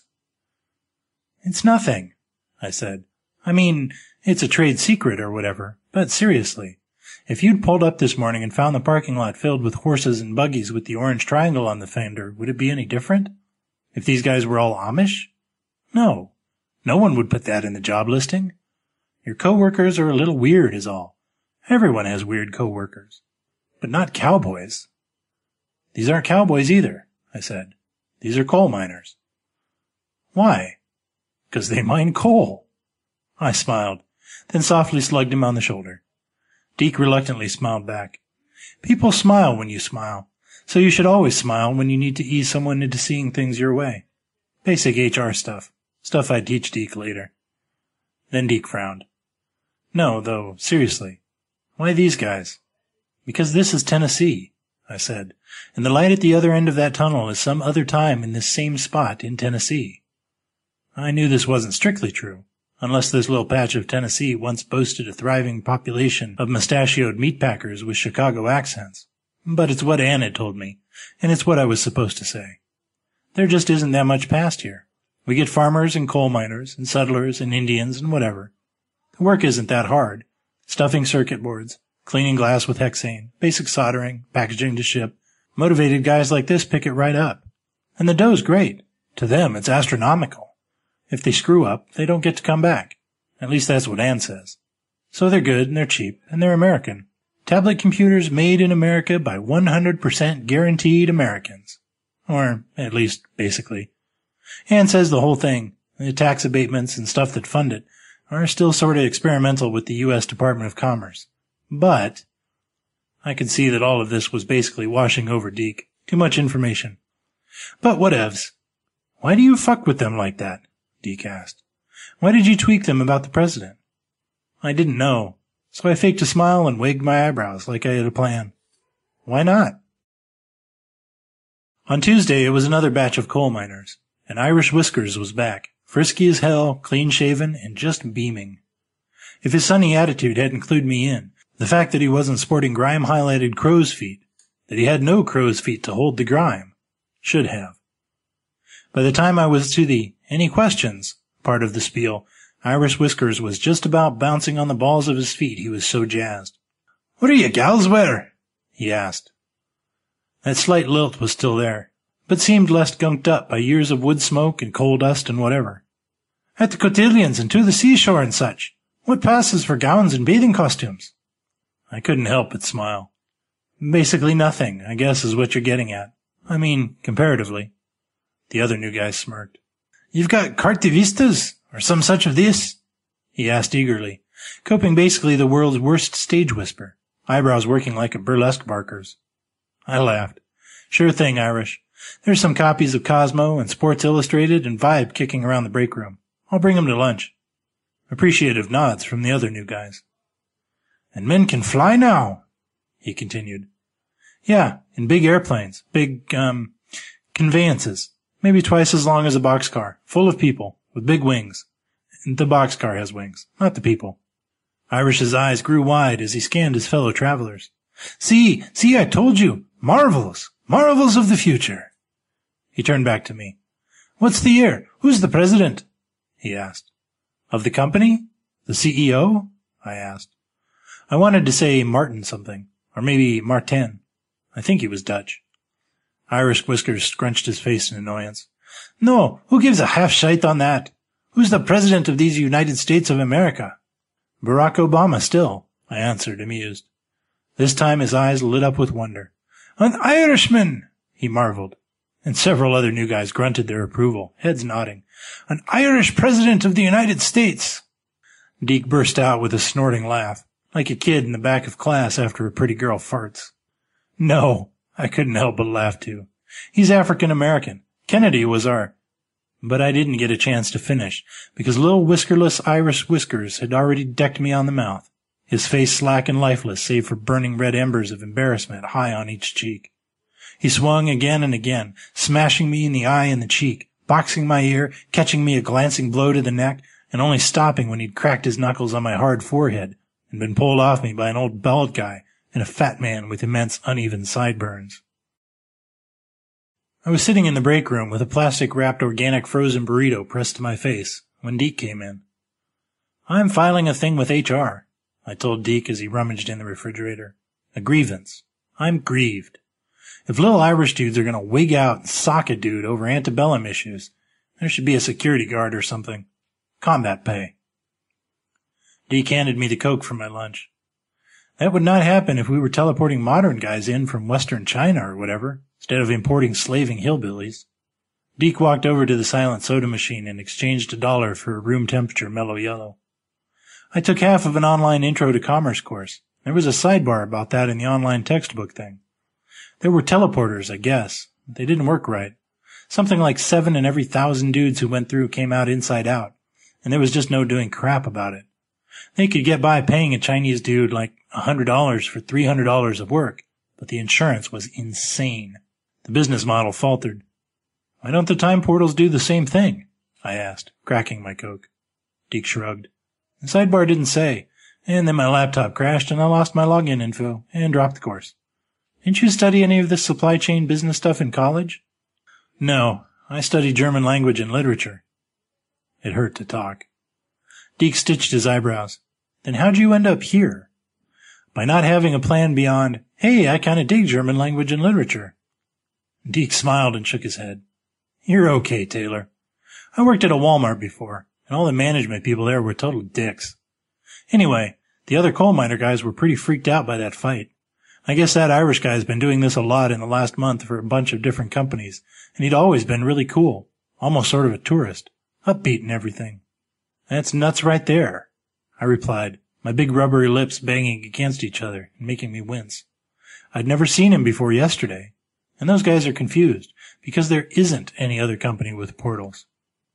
It's nothing, I said. I mean, it's a trade secret or whatever, but seriously, if you'd pulled up this morning and found the parking lot filled with horses and buggies with the orange triangle on the fender, would it be any different? If these guys were all Amish? No. No one would put that in the job listing. Your coworkers are a little weird is all. Everyone has weird coworkers. But not cowboys. These aren't cowboys either, I said. These are coal miners. Why? 'Cause they mine coal. I smiled, then softly slugged him on the shoulder. Deke reluctantly smiled back. People smile when you smile. So you should always smile when you need to ease someone into seeing things your way. Basic H R stuff. Stuff I'd teach Deke later. Then Deke frowned. No, though, seriously. Why these guys? Because this is Tennessee, I said, and the light at the other end of that tunnel is some other time in this same spot in Tennessee. I knew this wasn't strictly true, unless this little patch of Tennessee once boasted a thriving population of mustachioed meatpackers with Chicago accents. But it's what Ann had told me, and it's what I was supposed to say. There just isn't that much past here. We get farmers and coal miners and settlers and Indians and whatever. The work isn't that hard. Stuffing circuit boards, cleaning glass with hexane, basic soldering, packaging to ship. Motivated guys like this pick it right up. And the dough's great. To them, it's astronomical. If they screw up, they don't get to come back. At least that's what Ann says. So they're good, and they're cheap, and they're American. Tablet computers made in America by one hundred percent guaranteed Americans. Or, at least, basically. Ann says the whole thing, the tax abatements and stuff that fund it, are still sort of experimental with the U S Department of Commerce. But I could see that all of this was basically washing over Deke. Too much information. But whatevs. Why do you fuck with them like that? Deke asked. Why did you tweak them about the president? I didn't know, so I faked a smile and wagged my eyebrows like I had a plan. Why not? On Tuesday, it was another batch of coal miners, and Irish Whiskers was back, frisky as hell, clean-shaven, and just beaming. If his sunny attitude hadn't clued me in, the fact that he wasn't sporting grime-highlighted crow's feet, that he had no crow's feet to hold the grime, should have. By the time I was to the "any questions" part of the spiel, Irish Whiskers was just about bouncing on the balls of his feet, he was so jazzed. "What are you gals wear?" he asked. That slight lilt was still there, but seemed less gunked up by years of wood smoke and coal dust and whatever. "At the cotillions and to the seashore and such. What passes for gowns and bathing costumes?" I couldn't help but smile. "Basically nothing, I guess is what you're getting at. I mean, comparatively." The other new guy smirked. "You've got carte de vistas, or some such of this?" he asked eagerly, coping basically the world's worst stage whisper, eyebrows working like a burlesque barker's. I laughed. "Sure thing, Irish. There's some copies of Cosmo and Sports Illustrated and Vibe kicking around the break room. I'll bring 'em to lunch." Appreciative nods from the other new guys. "And men can fly now," he continued. "Yeah, in big airplanes, big, um, conveyances, maybe twice as long as a boxcar, full of people, with big wings. And the boxcar has wings, not the people." Irish's eyes grew wide as he scanned his fellow travelers. "See, see, I told you. Marvels, marvels of the future." He turned back to me. "What's the year? Who's the president?" he asked. "Of the company? The C E O?" I asked. I wanted to say Martin something, or maybe Martin. I think he was Dutch. Irish Whiskers scrunched his face in annoyance. "No, who gives a half shite on that? Who's the president of these United States of America?" "Barack Obama still," I answered, amused. This time his eyes lit up with wonder. "An Irishman!" he marveled, and several other new guys grunted their approval, heads nodding. "An Irish president of the United States!" Deke burst out with a snorting laugh, like a kid in the back of class after a pretty girl farts. "No," I couldn't help but laugh too. "He's African-American. Kennedy was our—" But I didn't get a chance to finish, because little whiskerless Irish Whiskers had already decked me on the mouth, his face slack and lifeless save for burning red embers of embarrassment high on each cheek. He swung again and again, smashing me in the eye and the cheek, boxing my ear, catching me a glancing blow to the neck, and only stopping when he'd cracked his knuckles on my hard forehead and been pulled off me by an old bald guy and a fat man with immense uneven sideburns. I was sitting in the break room with a plastic-wrapped organic frozen burrito pressed to my face when Deke came in. "I'm filing a thing with H R, I told Deke as he rummaged in the refrigerator. "A grievance. I'm grieved. If little Irish dudes are going to wig out and sock a dude over antebellum issues, there should be a security guard or something. Combat pay." Deke handed me the Coke for my lunch. "That would not happen if we were teleporting modern guys in from Western China or whatever, instead of importing slaving hillbillies." Deke walked over to the silent soda machine and exchanged a dollar for a room-temperature mellow yellow. I took half of an online intro to commerce course. There was a sidebar about that in the online textbook thing. There were teleporters, I guess. But they didn't work right. Something like seven in every thousand dudes who went through came out inside out, and there was just no doing crap about it. They could get by paying a Chinese dude like a hundred dollars for three hundred dollars of work, but the insurance was insane. The business model faltered. "Why don't the time portals do the same thing?" I asked, cracking my Coke. Deke shrugged. The sidebar didn't say, and then my laptop crashed and I lost my login info and dropped the course. Didn't you study any of this supply chain business stuff in college? No, I studied German language and literature. It hurt to talk. Deke stitched his eyebrows. Then how'd you end up here? By not having a plan beyond, hey, I kind of dig German language and literature. Deke smiled and shook his head. You're okay, Taylor. I worked at a Walmart before, and all the management people there were total dicks. Anyway, the other coal miner guys were pretty freaked out by that fight. I guess that Irish guy's been doing this a lot in the last month for a bunch of different companies, and he'd always been really cool, almost sort of a tourist, upbeat and everything. That's nuts right there, I replied, my big rubbery lips banging against each other and making me wince. I'd never seen him before yesterday, and those guys are confused, because there isn't any other company with portals.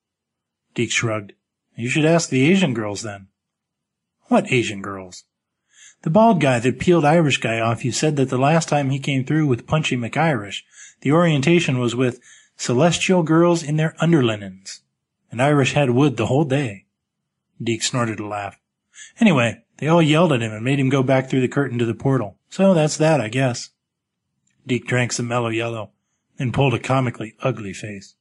Deke shrugged. You should ask the Asian girls then. What Asian girls? The bald guy that peeled Irish guy off you said that the last time he came through with Punchy McIrish, the orientation was with celestial girls in their underlinens, and Irish had wood the whole day. Deke snorted a laugh. Anyway, they all yelled at him and made him go back through the curtain to the portal. So that's that, I guess. Deke drank some mellow yellow, then pulled a comically ugly face.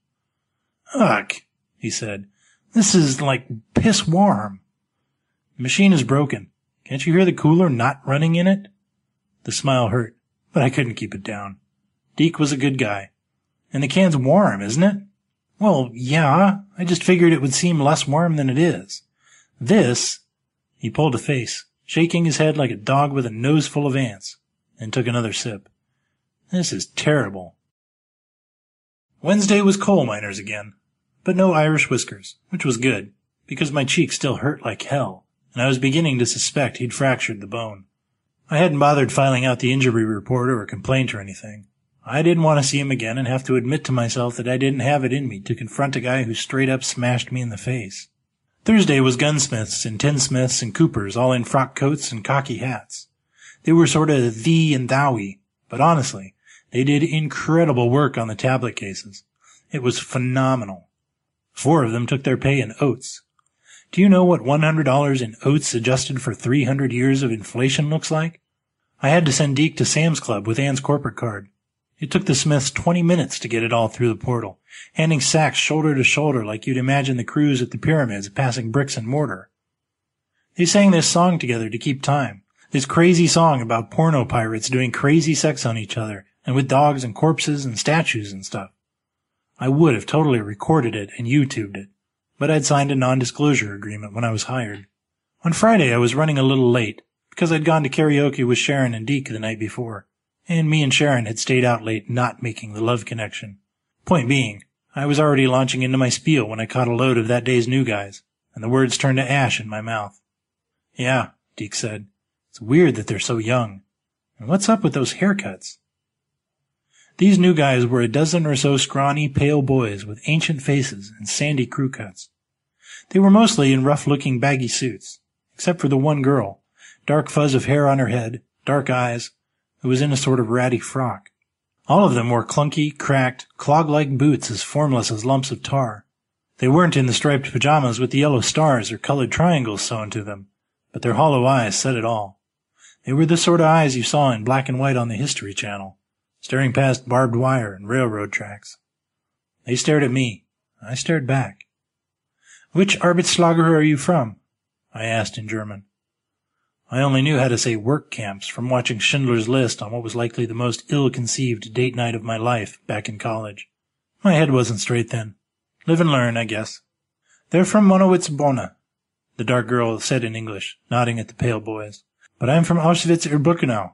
Ugh, he said. This is like piss warm. The machine is broken. Can't you hear the cooler not running in it? The smile hurt, but I couldn't keep it down. Deke was a good guy. And the can's warm, isn't it? Well, yeah. I just figured it would seem less warm than it is. This... He pulled a face, shaking his head like a dog with a nose full of ants, and took another sip. This is terrible. Wednesday was coal miners again, but no Irish whiskers, which was good, because my cheek still hurt like hell, and I was beginning to suspect he'd fractured the bone. I hadn't bothered filing out the injury report or a complaint or anything. I didn't want to see him again and have to admit to myself that I didn't have it in me to confront a guy who straight up smashed me in the face. Thursday was gunsmiths and tinsmiths and coopers, all in frock coats and cocky hats. They were sort of thee and thou-y, but honestly, they did incredible work on the tablet cases. It was phenomenal. Four of them took their pay in oats. Do you know what one hundred dollars in oats adjusted for three hundred years of inflation looks like? I had to send Deke to Sam's Club with Ann's corporate card. It took the Smiths twenty minutes to get it all through the portal, handing sacks shoulder to shoulder like you'd imagine the crews at the pyramids passing bricks and mortar. They sang this song together to keep time, this crazy song about porno pirates doing crazy sex on each other, and with dogs and corpses and statues and stuff. I would have totally recorded it and YouTubed it, but I'd signed a non-disclosure agreement when I was hired. On Friday I was running a little late, because I'd gone to karaoke with Sharon and Deke the night before, and me and Sharon had stayed out late not making the love connection. Point being, I was already launching into my spiel when I caught a load of that day's new guys, and the words turned to ash in my mouth. Yeah, Deke said. It's weird that they're so young. And what's up with those haircuts? These new guys were a dozen or so scrawny, pale boys with ancient faces and sandy crew cuts. They were mostly in rough-looking baggy suits, except for the one girl, dark fuzz of hair on her head, dark eyes, who was in a sort of ratty frock. All of them wore clunky, cracked, clog-like boots as formless as lumps of tar. They weren't in the striped pajamas with the yellow stars or colored triangles sewn to them, but their hollow eyes said it all. They were the sort of eyes you saw in black and white on the History Channel, staring past barbed wire and railroad tracks. They stared at me. I stared back. Which Arbeitslager are you from? I asked in German. I only knew how to say work camps from watching Schindler's List on what was likely the most ill-conceived date night of my life back in college. My head wasn't straight then. Live and learn, I guess. They're from Monowitz-Bona, the dark girl said in English, nodding at the pale boys. But I'm from Auschwitz-Birkenau.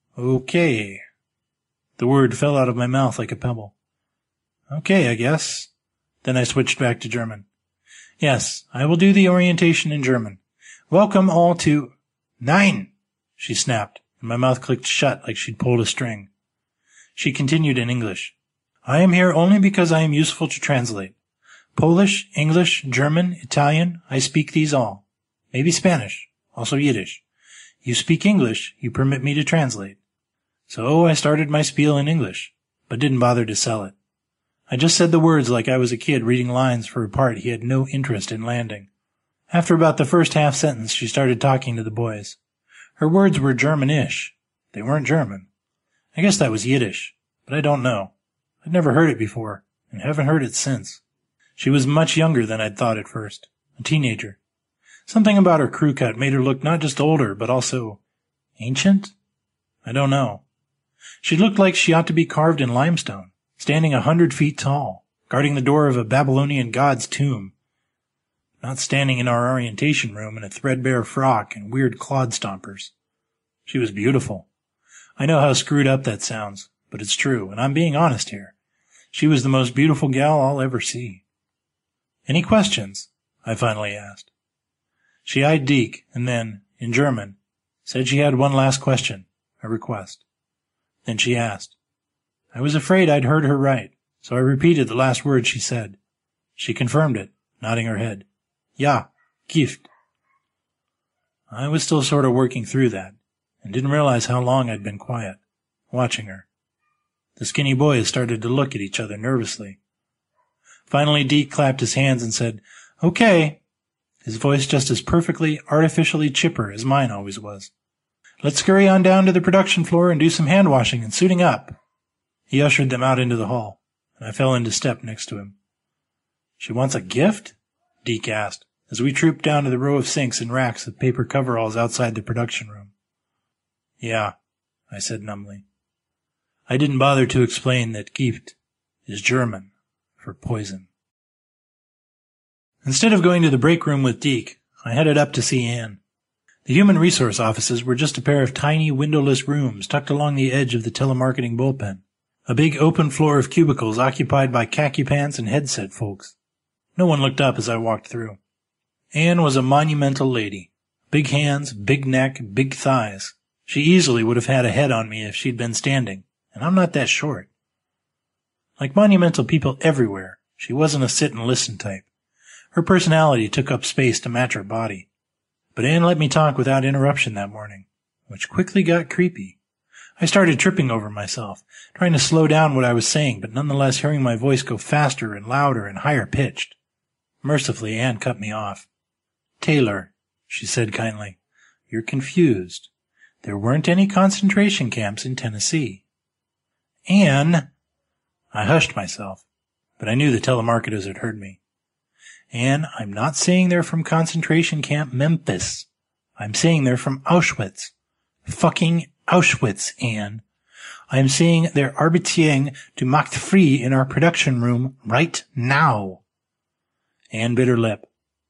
Okay. The word fell out of my mouth like a pebble. Okay, I guess. Then I switched back to German. Yes, I will do the orientation in German. Welcome all to... Nein! She snapped, and my mouth clicked shut like she'd pulled a string. She continued in English. I am here only because I am useful to translate. Polish, English, German, Italian, I speak these all. Maybe Spanish, also Yiddish. You speak English, you permit me to translate. So I started my spiel in English, but didn't bother to sell it. I just said the words like I was a kid reading lines for a part he had no interest in landing. After about the first half sentence, she started talking to the boys. Her words were German-ish. They weren't German. I guess that was Yiddish, but I don't know. I'd never heard it before, and haven't heard it since. She was much younger than I'd thought at first, a teenager. Something about her crew cut made her look not just older, but also ancient? I don't know. She looked like she ought to be carved in limestone, standing a hundred feet tall, guarding the door of a Babylonian god's tomb, not standing in our orientation room in a threadbare frock and weird clod stompers. She was beautiful. I know how screwed up that sounds, but it's true, and I'm being honest here. She was the most beautiful gal I'll ever see. Any questions? I finally asked. She eyed Deke, and then, in German, said she had one last question, a request. Then she asked. I was afraid I'd heard her right, so I repeated the last word she said. She confirmed it, nodding her head. Ja, Gift. I was still sort of working through that, and didn't realize how long I'd been quiet, watching her. The skinny boys started to look at each other nervously. Finally, Deke clapped his hands and said, Okay, his voice just as perfectly, artificially chipper as mine always was. Let's scurry on down to the production floor and do some hand-washing and suiting up. He ushered them out into the hall, and I fell into step next to him. She wants a gift? Deke asked, as we trooped down to the row of sinks and racks of paper coveralls outside the production room. Yeah, I said numbly. I didn't bother to explain that Gift is German for poison. Instead of going to the break room with Deke, I headed up to see Anne. The human resource offices were just a pair of tiny windowless rooms tucked along the edge of the telemarketing bullpen, a big open floor of cubicles occupied by khaki pants and headset folks. No one looked up as I walked through. Anne was a monumental lady. Big hands, big neck, big thighs. She easily would have had a head on me if she'd been standing, and I'm not that short. Like monumental people everywhere, she wasn't a sit-and-listen type. Her personality took up space to match her body. But Anne let me talk without interruption that morning, which quickly got creepy. I started tripping over myself, trying to slow down what I was saying, but nonetheless hearing my voice go faster and louder and higher pitched. Mercifully, Anne cut me off. Taylor, she said kindly, you're confused. There weren't any concentration camps in Tennessee. Anne! I hushed myself, but I knew the telemarketers had heard me. Anne, I'm not saying they're from concentration camp Memphis. I'm saying they're from Auschwitz. Fucking Auschwitz, Anne. I'm saying they're arbeitieren to Macht free in our production room right now. Anne bit her lip.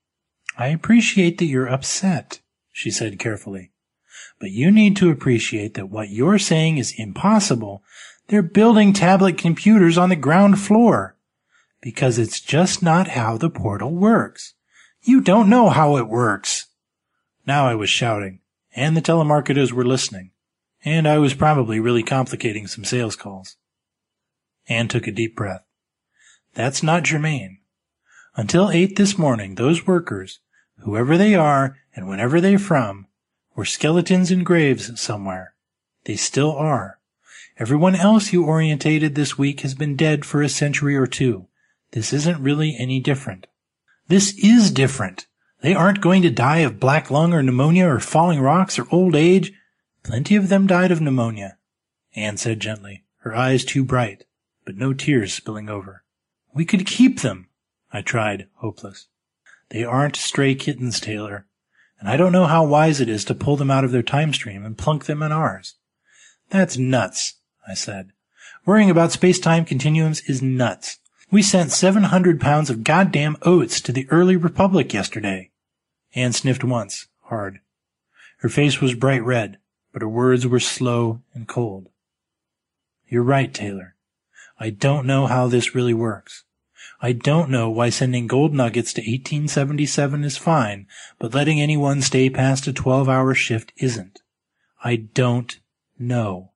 I appreciate that you're upset, she said carefully. But you need to appreciate that what you're saying is impossible. They're building tablet computers on the ground floor. Because it's just not how the portal works. You don't know how it works. Now I was shouting, and the telemarketers were listening, and I was probably really complicating some sales calls. Anne took a deep breath. That's not germane. Until eight this morning, those workers, whoever they are and whenever they're from, were skeletons in graves somewhere. They still are. Everyone else you orientated this week has been dead for a century or two. This isn't really any different. This is different. They aren't going to die of black lung or pneumonia or falling rocks or old age. Plenty of them died of pneumonia, Anne said gently, her eyes too bright, but no tears spilling over. We could keep them, I tried, hopeless. They aren't stray kittens, Taylor, and I don't know how wise it is to pull them out of their time stream and plunk them in ours. That's nuts, I said. Worrying about space-time continuums is nuts. We sent seven hundred pounds of goddamn oats to the early republic yesterday. Anne sniffed once, hard. Her face was bright red, but her words were slow and cold. You're right, Taylor. I don't know how this really works. I don't know why sending gold nuggets to eighteen seventy-seven is fine, but letting anyone stay past a twelve-hour shift isn't. I don't know.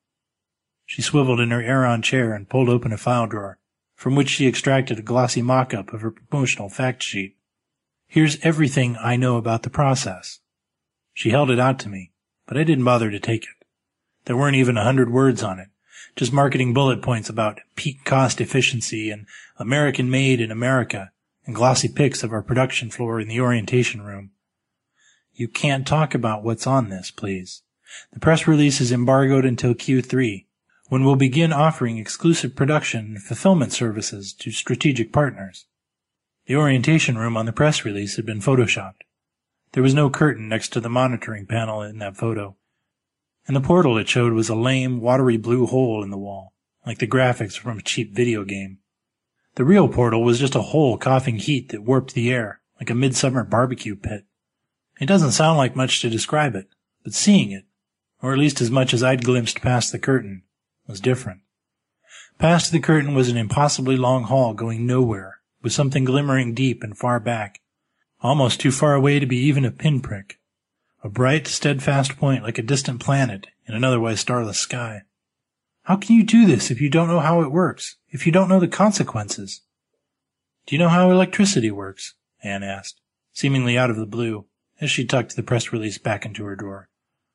She swiveled in her Aeron chair and pulled open a file drawer, from which she extracted a glossy mock-up of her promotional fact sheet. Here's everything I know about the process. She held it out to me, but I didn't bother to take it. There weren't even a hundred words on it, just marketing bullet points about peak cost efficiency and American-made in America, and glossy pics of our production floor in the orientation room. You can't talk about what's on this, please. The press release is embargoed until Q three, when we'll begin offering exclusive production and fulfillment services to strategic partners. The orientation room on the press release had been photoshopped. There was no curtain next to the monitoring panel in that photo, and the portal it showed was a lame, watery blue hole in the wall, like the graphics from a cheap video game. The real portal was just a hole coughing heat that warped the air, like a midsummer barbecue pit. It doesn't sound like much to describe it, but seeing it, or at least as much as I'd glimpsed past the curtain, was different. Past the curtain was an impossibly long hall going nowhere, with something glimmering deep and far back, almost too far away to be even a pinprick. A bright, steadfast point like a distant planet in an otherwise starless sky. How can you do this if you don't know how it works, if you don't know the consequences? Do you know how electricity works? Anne asked, seemingly out of the blue, as she tucked the press release back into her drawer.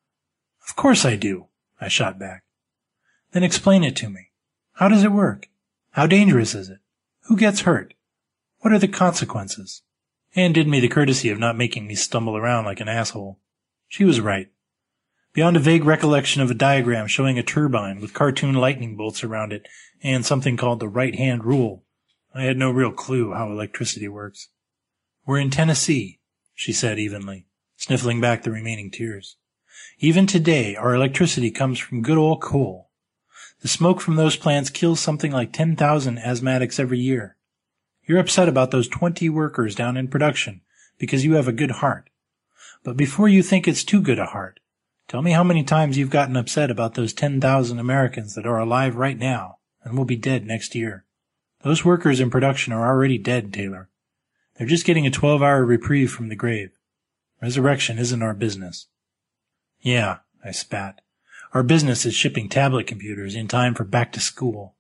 Of course I do, I shot back. Then explain it to me. How does it work? How dangerous is it? Who gets hurt? What are the consequences? Anne did me the courtesy of not making me stumble around like an asshole. She was right. Beyond a vague recollection of a diagram showing a turbine with cartoon lightning bolts around it and something called the right-hand rule, I had no real clue how electricity works. We're in Tennessee, she said evenly, sniffling back the remaining tears. Even today, our electricity comes from good old coal. The smoke from those plants kills something like ten thousand asthmatics every year. You're upset about those twenty workers down in production because you have a good heart. But before you think it's too good a heart, tell me how many times you've gotten upset about those ten thousand Americans that are alive right now and will be dead next year. Those workers in production are already dead, Taylor. They're just getting a twelve-hour reprieve from the grave. Resurrection isn't our business. Yeah, I spat. Our business is shipping tablet computers in time for back to school.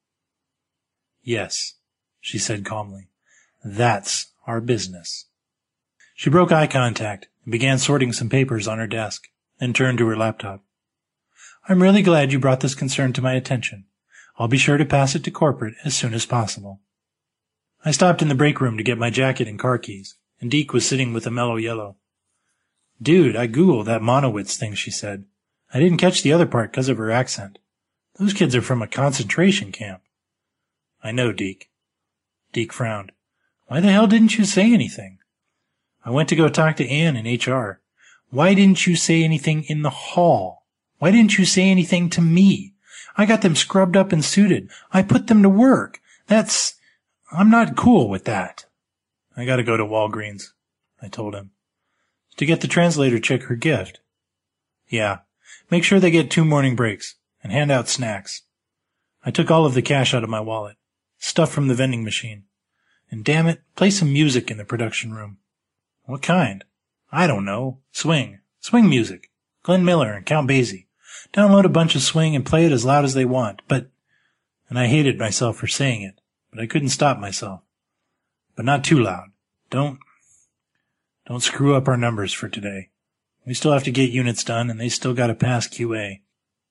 Yes, she said calmly. That's our business. She broke eye contact and began sorting some papers on her desk, then turned to her laptop. I'm really glad you brought this concern to my attention. I'll be sure to pass it to corporate as soon as possible. I stopped in the break room to get my jacket and car keys, and Deke was sitting with a mellow yellow. Dude, I googled that Monowitz thing, she said. I didn't catch the other part because of her accent. Those kids are from a concentration camp. I know, Deke. Deke frowned. Why the hell didn't you say anything? I went to go talk to Anne in H R. Why didn't you say anything in the hall? Why didn't you say anything to me? I got them scrubbed up and suited. I put them to work. That's... I'm not cool with that. I gotta go to Walgreens, I told him. To get the translator chick her gift. Yeah, make sure they get two morning breaks, and hand out snacks. I took all of the cash out of my wallet, stuff from the vending machine. And damn it, play some music in the production room. What kind? I don't know. Swing. Swing music. Glenn Miller and Count Basie. Download a bunch of swing and play it as loud as they want, but... And I hated myself for saying it, but I couldn't stop myself. But not too loud. Don't... Don't screw up our numbers for today. We still have to get units done, and they still gotta pass Q A.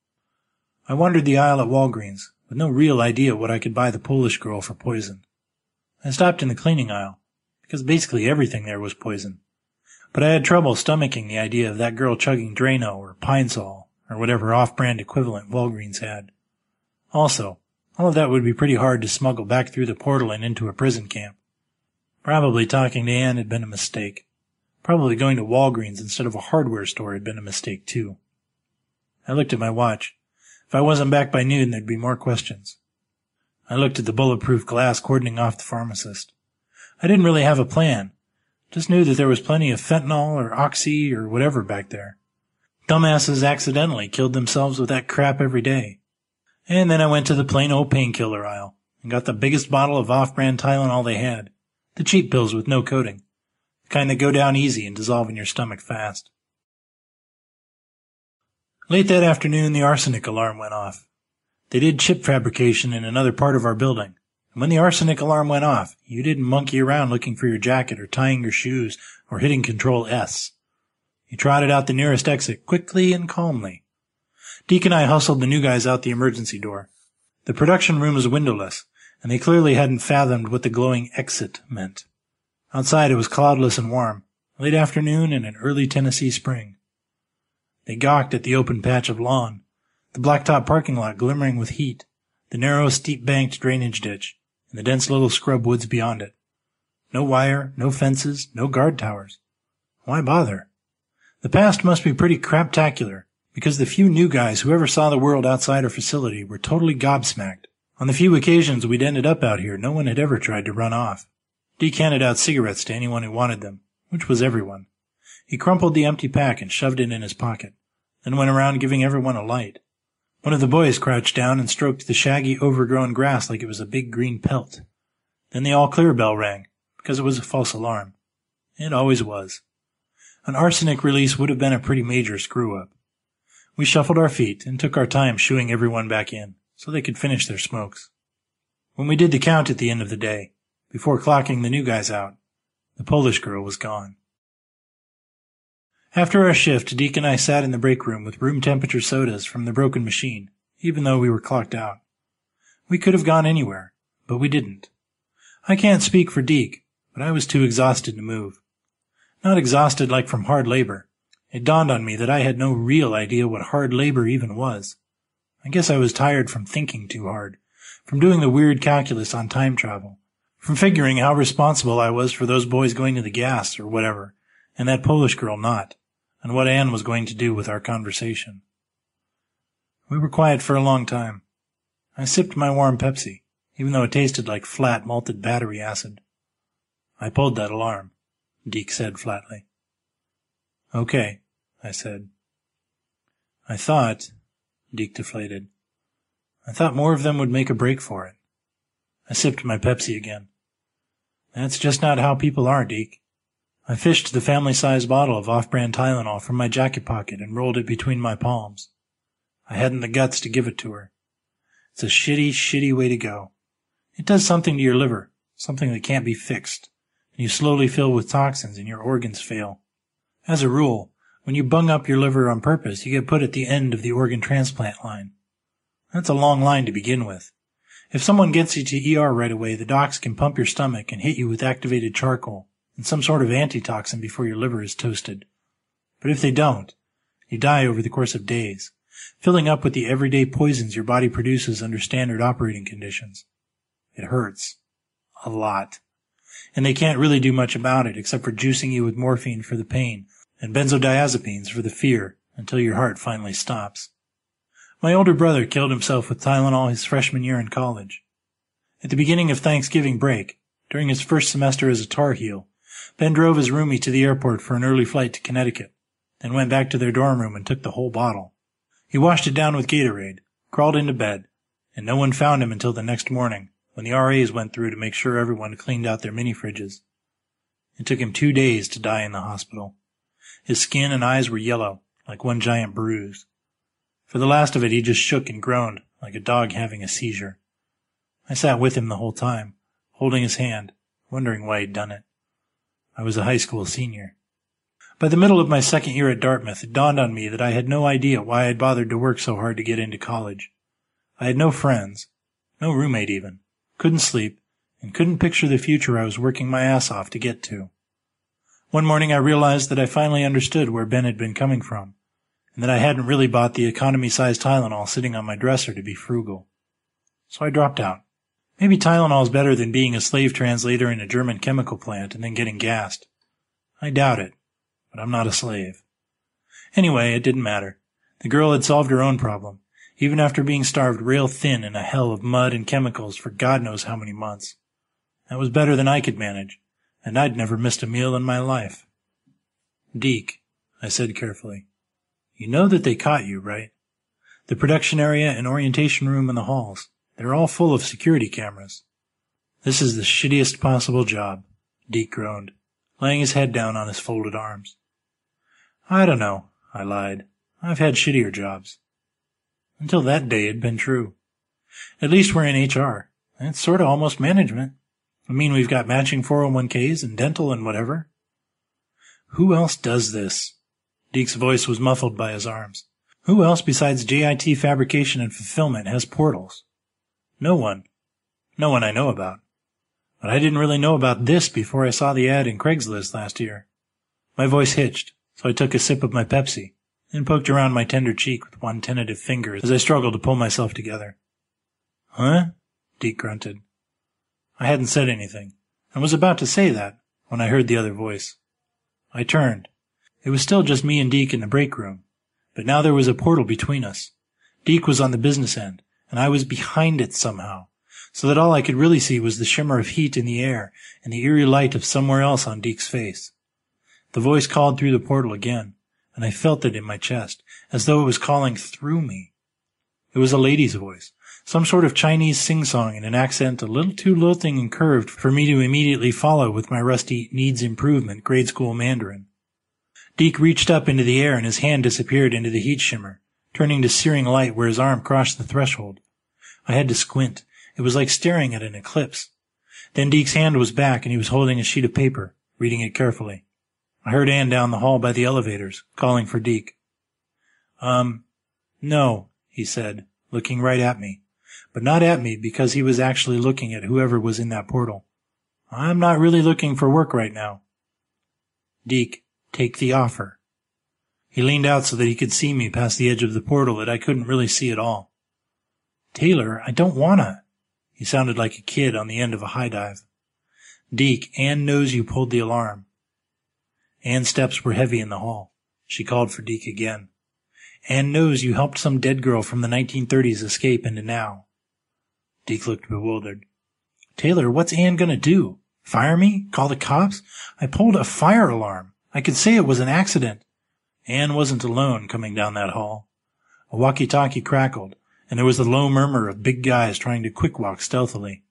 I wandered the aisle at Walgreens, with no real idea what I could buy the Polish girl for poison. I stopped in the cleaning aisle, because basically everything there was poison. But I had trouble stomaching the idea of that girl chugging Drano or Pine Sol, or whatever off-brand equivalent Walgreens had. Also, all of that would be pretty hard to smuggle back through the portal and into a prison camp. Probably talking to Anne had been a mistake. Probably going to Walgreens instead of a hardware store had been a mistake, too. I looked at my watch. If I wasn't back by noon, there'd be more questions. I looked at the bulletproof glass cordoning off the pharmacist. I didn't really have a plan. Just knew that there was plenty of fentanyl or oxy or whatever back there. Dumbasses accidentally killed themselves with that crap every day. And then I went to the plain old painkiller aisle and got the biggest bottle of off-brand Tylenol they had. The cheap pills with no coating. The kind that go down easy and dissolve in your stomach fast. Late that afternoon, the arsenic alarm went off. They did chip fabrication in another part of our building. And when the arsenic alarm went off, you didn't monkey around looking for your jacket or tying your shoes or hitting Control S. You trotted out the nearest exit quickly and calmly. Deke and I hustled the new guys out the emergency door. The production room was windowless, and they clearly hadn't fathomed what the glowing exit meant. Outside it was cloudless and warm, late afternoon in an early Tennessee spring. They gawked at the open patch of lawn, the blacktop parking lot glimmering with heat, the narrow, steep-banked drainage ditch, and the dense little scrub woods beyond it. No wire, no fences, no guard towers. Why bother? The past must be pretty craptacular, because the few new guys who ever saw the world outside our facility were totally gobsmacked. On the few occasions we'd ended up out here, no one had ever tried to run off. Deke handed out cigarettes to anyone who wanted them, which was everyone. He crumpled the empty pack and shoved it in his pocket, then went around giving everyone a light. One of the boys crouched down and stroked the shaggy, overgrown grass like it was a big green pelt. Then the all-clear bell rang, because it was a false alarm. It always was. An arsenic release would have been a pretty major screw-up. We shuffled our feet and took our time shooing everyone back in, so they could finish their smokes. When we did the count at the end of the day, before clocking the new guys out, the Polish girl was gone. After our shift, Deke and I sat in the break room with room-temperature sodas from the broken machine, even though we were clocked out. We could have gone anywhere, but we didn't. I can't speak for Deke, but I was too exhausted to move. Not exhausted like from hard labor. It dawned on me that I had no real idea what hard labor even was. I guess I was tired from thinking too hard, from doing the weird calculus on time travel, from figuring how responsible I was for those boys going to the gas or whatever, and that Polish girl not, and what Anne was going to do with our conversation. We were quiet for a long time. I sipped my warm Pepsi, even though it tasted like flat malted battery acid. I pulled that alarm, Deke said flatly. Okay, I said. I thought, Deke deflated, I thought more of them would make a break for it. I sipped my Pepsi again. That's just not how people are, Deke. I fished the family-sized bottle of off-brand Tylenol from my jacket pocket and rolled it between my palms. I hadn't the guts to give it to her. It's a shitty, shitty way to go. It does something to your liver, something that can't be fixed, and you slowly fill with toxins and your organs fail. As a rule, when you bung up your liver on purpose, you get put at the end of the organ transplant line. That's a long line to begin with. If someone gets you to E R right away, the docs can pump your stomach and hit you with activated charcoal and some sort of antitoxin before your liver is toasted. But if they don't, you die over the course of days, filling up with the everyday poisons your body produces under standard operating conditions. It hurts. A lot. And they can't really do much about it except for juicing you with morphine for the pain and benzodiazepines for the fear until your heart finally stops. My older brother killed himself with Tylenol his freshman year in college. At the beginning of Thanksgiving break, during his first semester as a Tar Heel, Ben drove his roomie to the airport for an early flight to Connecticut, then went back to their dorm room and took the whole bottle. He washed it down with Gatorade, crawled into bed, and no one found him until the next morning, when the R As went through to make sure everyone cleaned out their mini-fridges. It took him two days to die in the hospital. His skin and eyes were yellow, like one giant bruise. For the last of it, he just shook and groaned, like a dog having a seizure. I sat with him the whole time, holding his hand, wondering why he'd done it. I was a high school senior. By the middle of my second year at Dartmouth, it dawned on me that I had no idea why I'd bothered to work so hard to get into college. I had no friends, no roommate even, couldn't sleep, and couldn't picture the future I was working my ass off to get to. One morning I realized that I finally understood where Ben had been coming from, and that I hadn't really bought the economy-sized Tylenol sitting on my dresser to be frugal. So I dropped out. Maybe Tylenol's better than being a slave translator in a German chemical plant and then getting gassed. I doubt it, but I'm not a slave. Anyway, it didn't matter. The girl had solved her own problem, even after being starved rail thin in a hell of mud and chemicals for God knows how many months. That was better than I could manage, and I'd never missed a meal in my life. Deke, I said carefully, you know that they caught you, right? The production area and orientation room in the halls, they're all full of security cameras. This is the shittiest possible job, Deke groaned, laying his head down on his folded arms. I don't know, I lied. I've had shittier jobs. Until that day had been true. At least we're in H R. It's sort of almost management. I mean, we've got matching four oh one k's and dental and whatever. Who else does this? Deke's voice was muffled by his arms. Who else besides J I T Fabrication and Fulfillment has portals? No one. No one I know about. But I didn't really know about this before I saw the ad in Craigslist last year. My voice hitched, so I took a sip of my Pepsi and poked around my tender cheek with one tentative finger as I struggled to pull myself together. Huh? Deke grunted. I hadn't said anything, and was about to say that when I heard the other voice. I turned. It was still just me and Deke in the break room, but now there was a portal between us. Deke was on the business end, and I was behind it somehow, so that all I could really see was the shimmer of heat in the air and the eerie light of somewhere else on Deke's face. The voice called through the portal again, and I felt it in my chest, as though it was calling through me. It was a lady's voice, some sort of Chinese sing-song in an accent a little too lilting and curved for me to immediately follow with my rusty needs improvement grade school Mandarin. Deke reached up into the air and his hand disappeared into the heat shimmer, turning to searing light where his arm crossed the threshold. I had to squint. It was like staring at an eclipse. Then Deke's hand was back and he was holding a sheet of paper, reading it carefully. I heard Anne down the hall by the elevators, calling for Deke. Um, no, he said, looking right at me. But not at me because he was actually looking at whoever was in that portal. I'm not really looking for work right now. Deke, take the offer. He leaned out so that he could see me past the edge of the portal that I couldn't really see at all. Taylor, I don't wanna. He sounded like a kid on the end of a high dive. Deke, Anne knows you pulled the alarm. Anne's steps were heavy in the hall. She called for Deke again. Anne knows you helped some dead girl from the nineteen thirties escape into now. Deke looked bewildered. Taylor, what's Anne gonna do? Fire me? Call the cops? I pulled a fire alarm. I could say it was an accident. Anne wasn't alone coming down that hall. A walkie-talkie crackled, and there was the low murmur of big guys trying to quick-walk stealthily.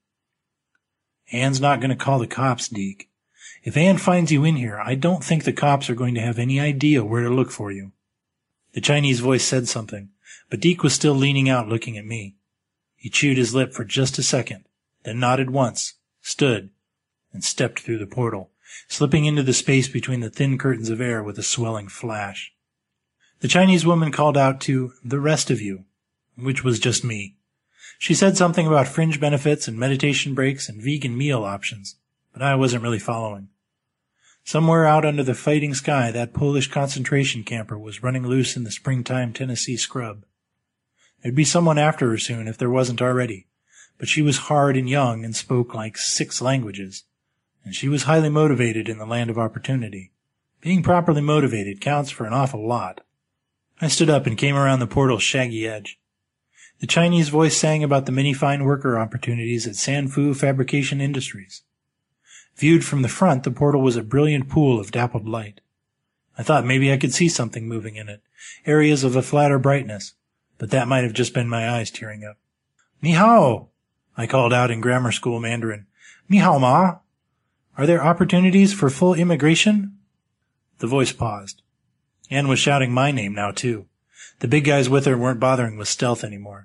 Anne's not going to call the cops, Deke. If Anne finds you in here, I don't think the cops are going to have any idea where to look for you. The Chinese voice said something, but Deke was still leaning out looking at me. He chewed his lip for just a second, then nodded once, stood, and stepped through the portal, slipping into the space between the thin curtains of air with a swelling flash. The Chinese woman called out to the rest of you, which was just me. She said something about fringe benefits and meditation breaks and vegan meal options, but I wasn't really following. Somewhere out under the fighting sky, that Polish concentration camper was running loose in the springtime Tennessee scrub. There'd be someone after her soon if there wasn't already, but she was hard and young and spoke like six languages, and she was highly motivated in the land of opportunity. Being properly motivated counts for an awful lot. I stood up and came around the portal's shaggy edge. The Chinese voice sang about the many fine worker opportunities at Sanfu Fabrication Industries. Viewed from the front, the portal was a brilliant pool of dappled light. I thought maybe I could see something moving in it, areas of a flatter brightness, but that might have just been my eyes tearing up. Ni hao, I called out in grammar school Mandarin. Ni hao ma? Are there opportunities for full immigration? The voice paused. Anne was shouting my name now, too. The big guys with her weren't bothering with stealth anymore.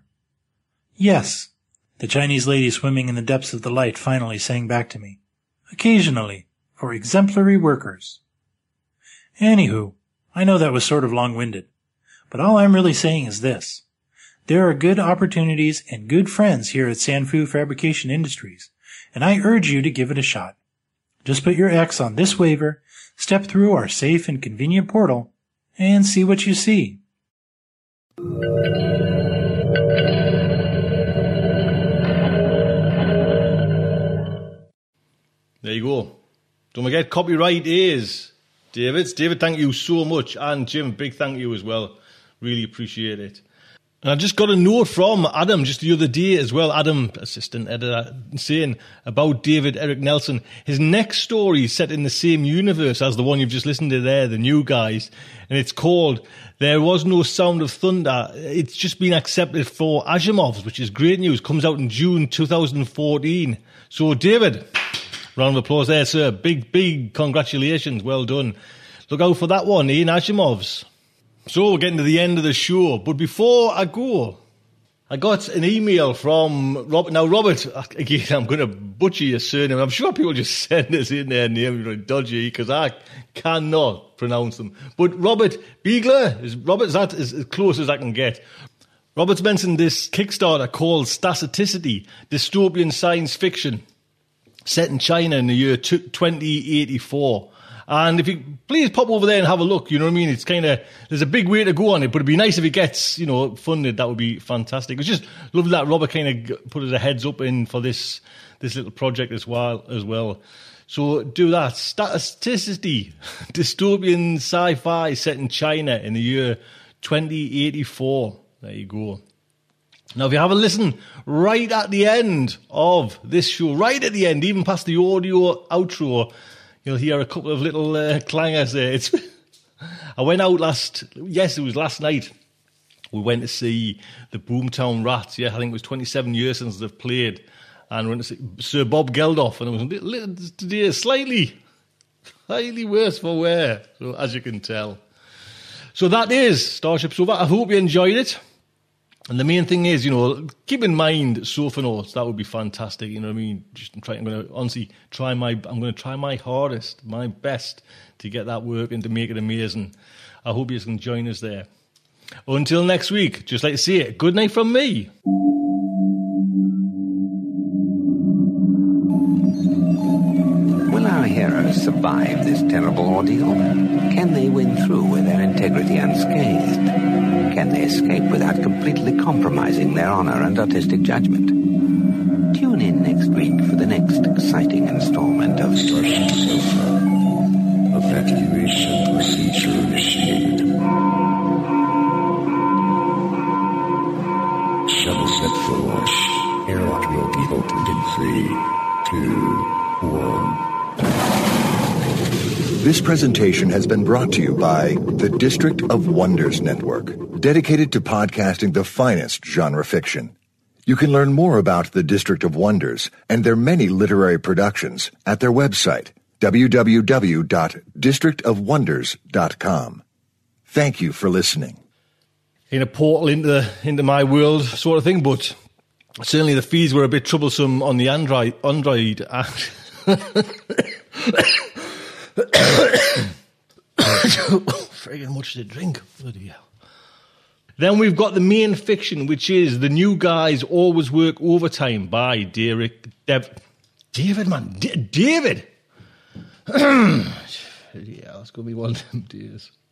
Yes, the Chinese lady swimming in the depths of the light finally sang back to me. Occasionally, for exemplary workers. Anywho, I know that was sort of long-winded, but all I'm really saying is this. There are good opportunities and good friends here at Sanfu Fabrication Industries, and I urge you to give it a shot. Just put your X on this waiver, step through our safe and convenient portal, and see what you see. There you go. Don't forget, copyright is David's. David, thank you so much. And Jim, big thank you as well. Really appreciate it. And I just got a note from Adam just the other day as well, Adam, assistant editor, saying about David Eric Nelson. His next story is set in the same universe as the one you've just listened to there, The New Guys, and it's called There Was No Sound of Thunder. It's just been accepted for Asimov's, which is great news. Comes out in June twenty fourteen. So, David, round of applause there, sir. Big, big congratulations. Well done. Look out for that one, Ian Asimov's. So we're getting to the end of the show, but before I go, I got an email from Robert. Now, Robert, again, I'm going to butcher your surname. I'm sure people just send us in their name, you know, dodgy, because I cannot pronounce them. But Robert Biegler, is Robert, is that as close as I can get. Robert's mentioned this Kickstarter called Staticity, Dystopian Science Fiction. set in China in the year twenty eighty-four. And if you please pop over there and have a look, you know what I mean? It's kind of, there's a big way to go on it, but it'd be nice if it gets, you know, funded. That would be fantastic. It's just lovely that Robert kind of put it a heads up in for this this little project as well. As well. So do that. Statisticity, dystopian sci-fi set in China in the year twenty eighty-four. There you go. Now, if you have a listen right at the end of this show, right at the end, even past the audio outro, you'll hear a couple of little uh, clangers there. It's I went out last, yes, it was last night. We went to see the Boomtown Rats. Yeah, I think it was twenty-seven years since they've played. And we went to see Sir Bob Geldof, and it was a little, little, today slightly, slightly worse for wear, so, as you can tell. So that is Starship Sofa. I hope you enjoyed it. And the main thing is, you know, keep in mind sofa notes. That would be fantastic. You know what I mean? Just try. I'm going to honestly try my. I'm going to try my hardest, my best to get that working to make it amazing. I hope you can join us there. Until next week, just like to say it. Good night from me. Will our heroes survive this terrible ordeal? Can they win through with their integrity unscathed? Can they escape without completely compromising their honor and artistic judgment? Tune in next week for the next exciting installment of Starship Sofa. Evacuation procedure initiated. Shuttle set for launch. Airlock will be opened in three, two, one. This presentation has been brought to you by the District of Wonders Network, dedicated to podcasting the finest genre fiction. You can learn more about the District of Wonders and their many literary productions at their website, w w w dot district of wonders dot com. Thank you for listening. In a portal into the, into my world sort of thing, but certainly the feeds were a bit troublesome on the Android. Android. Friggin' much to drink. Bloody hell. Then we've got the main fiction, which is The New Guys Always Work Overtime by Derek Dev- David, man. D- David! Yeah, that's going to be one of them days.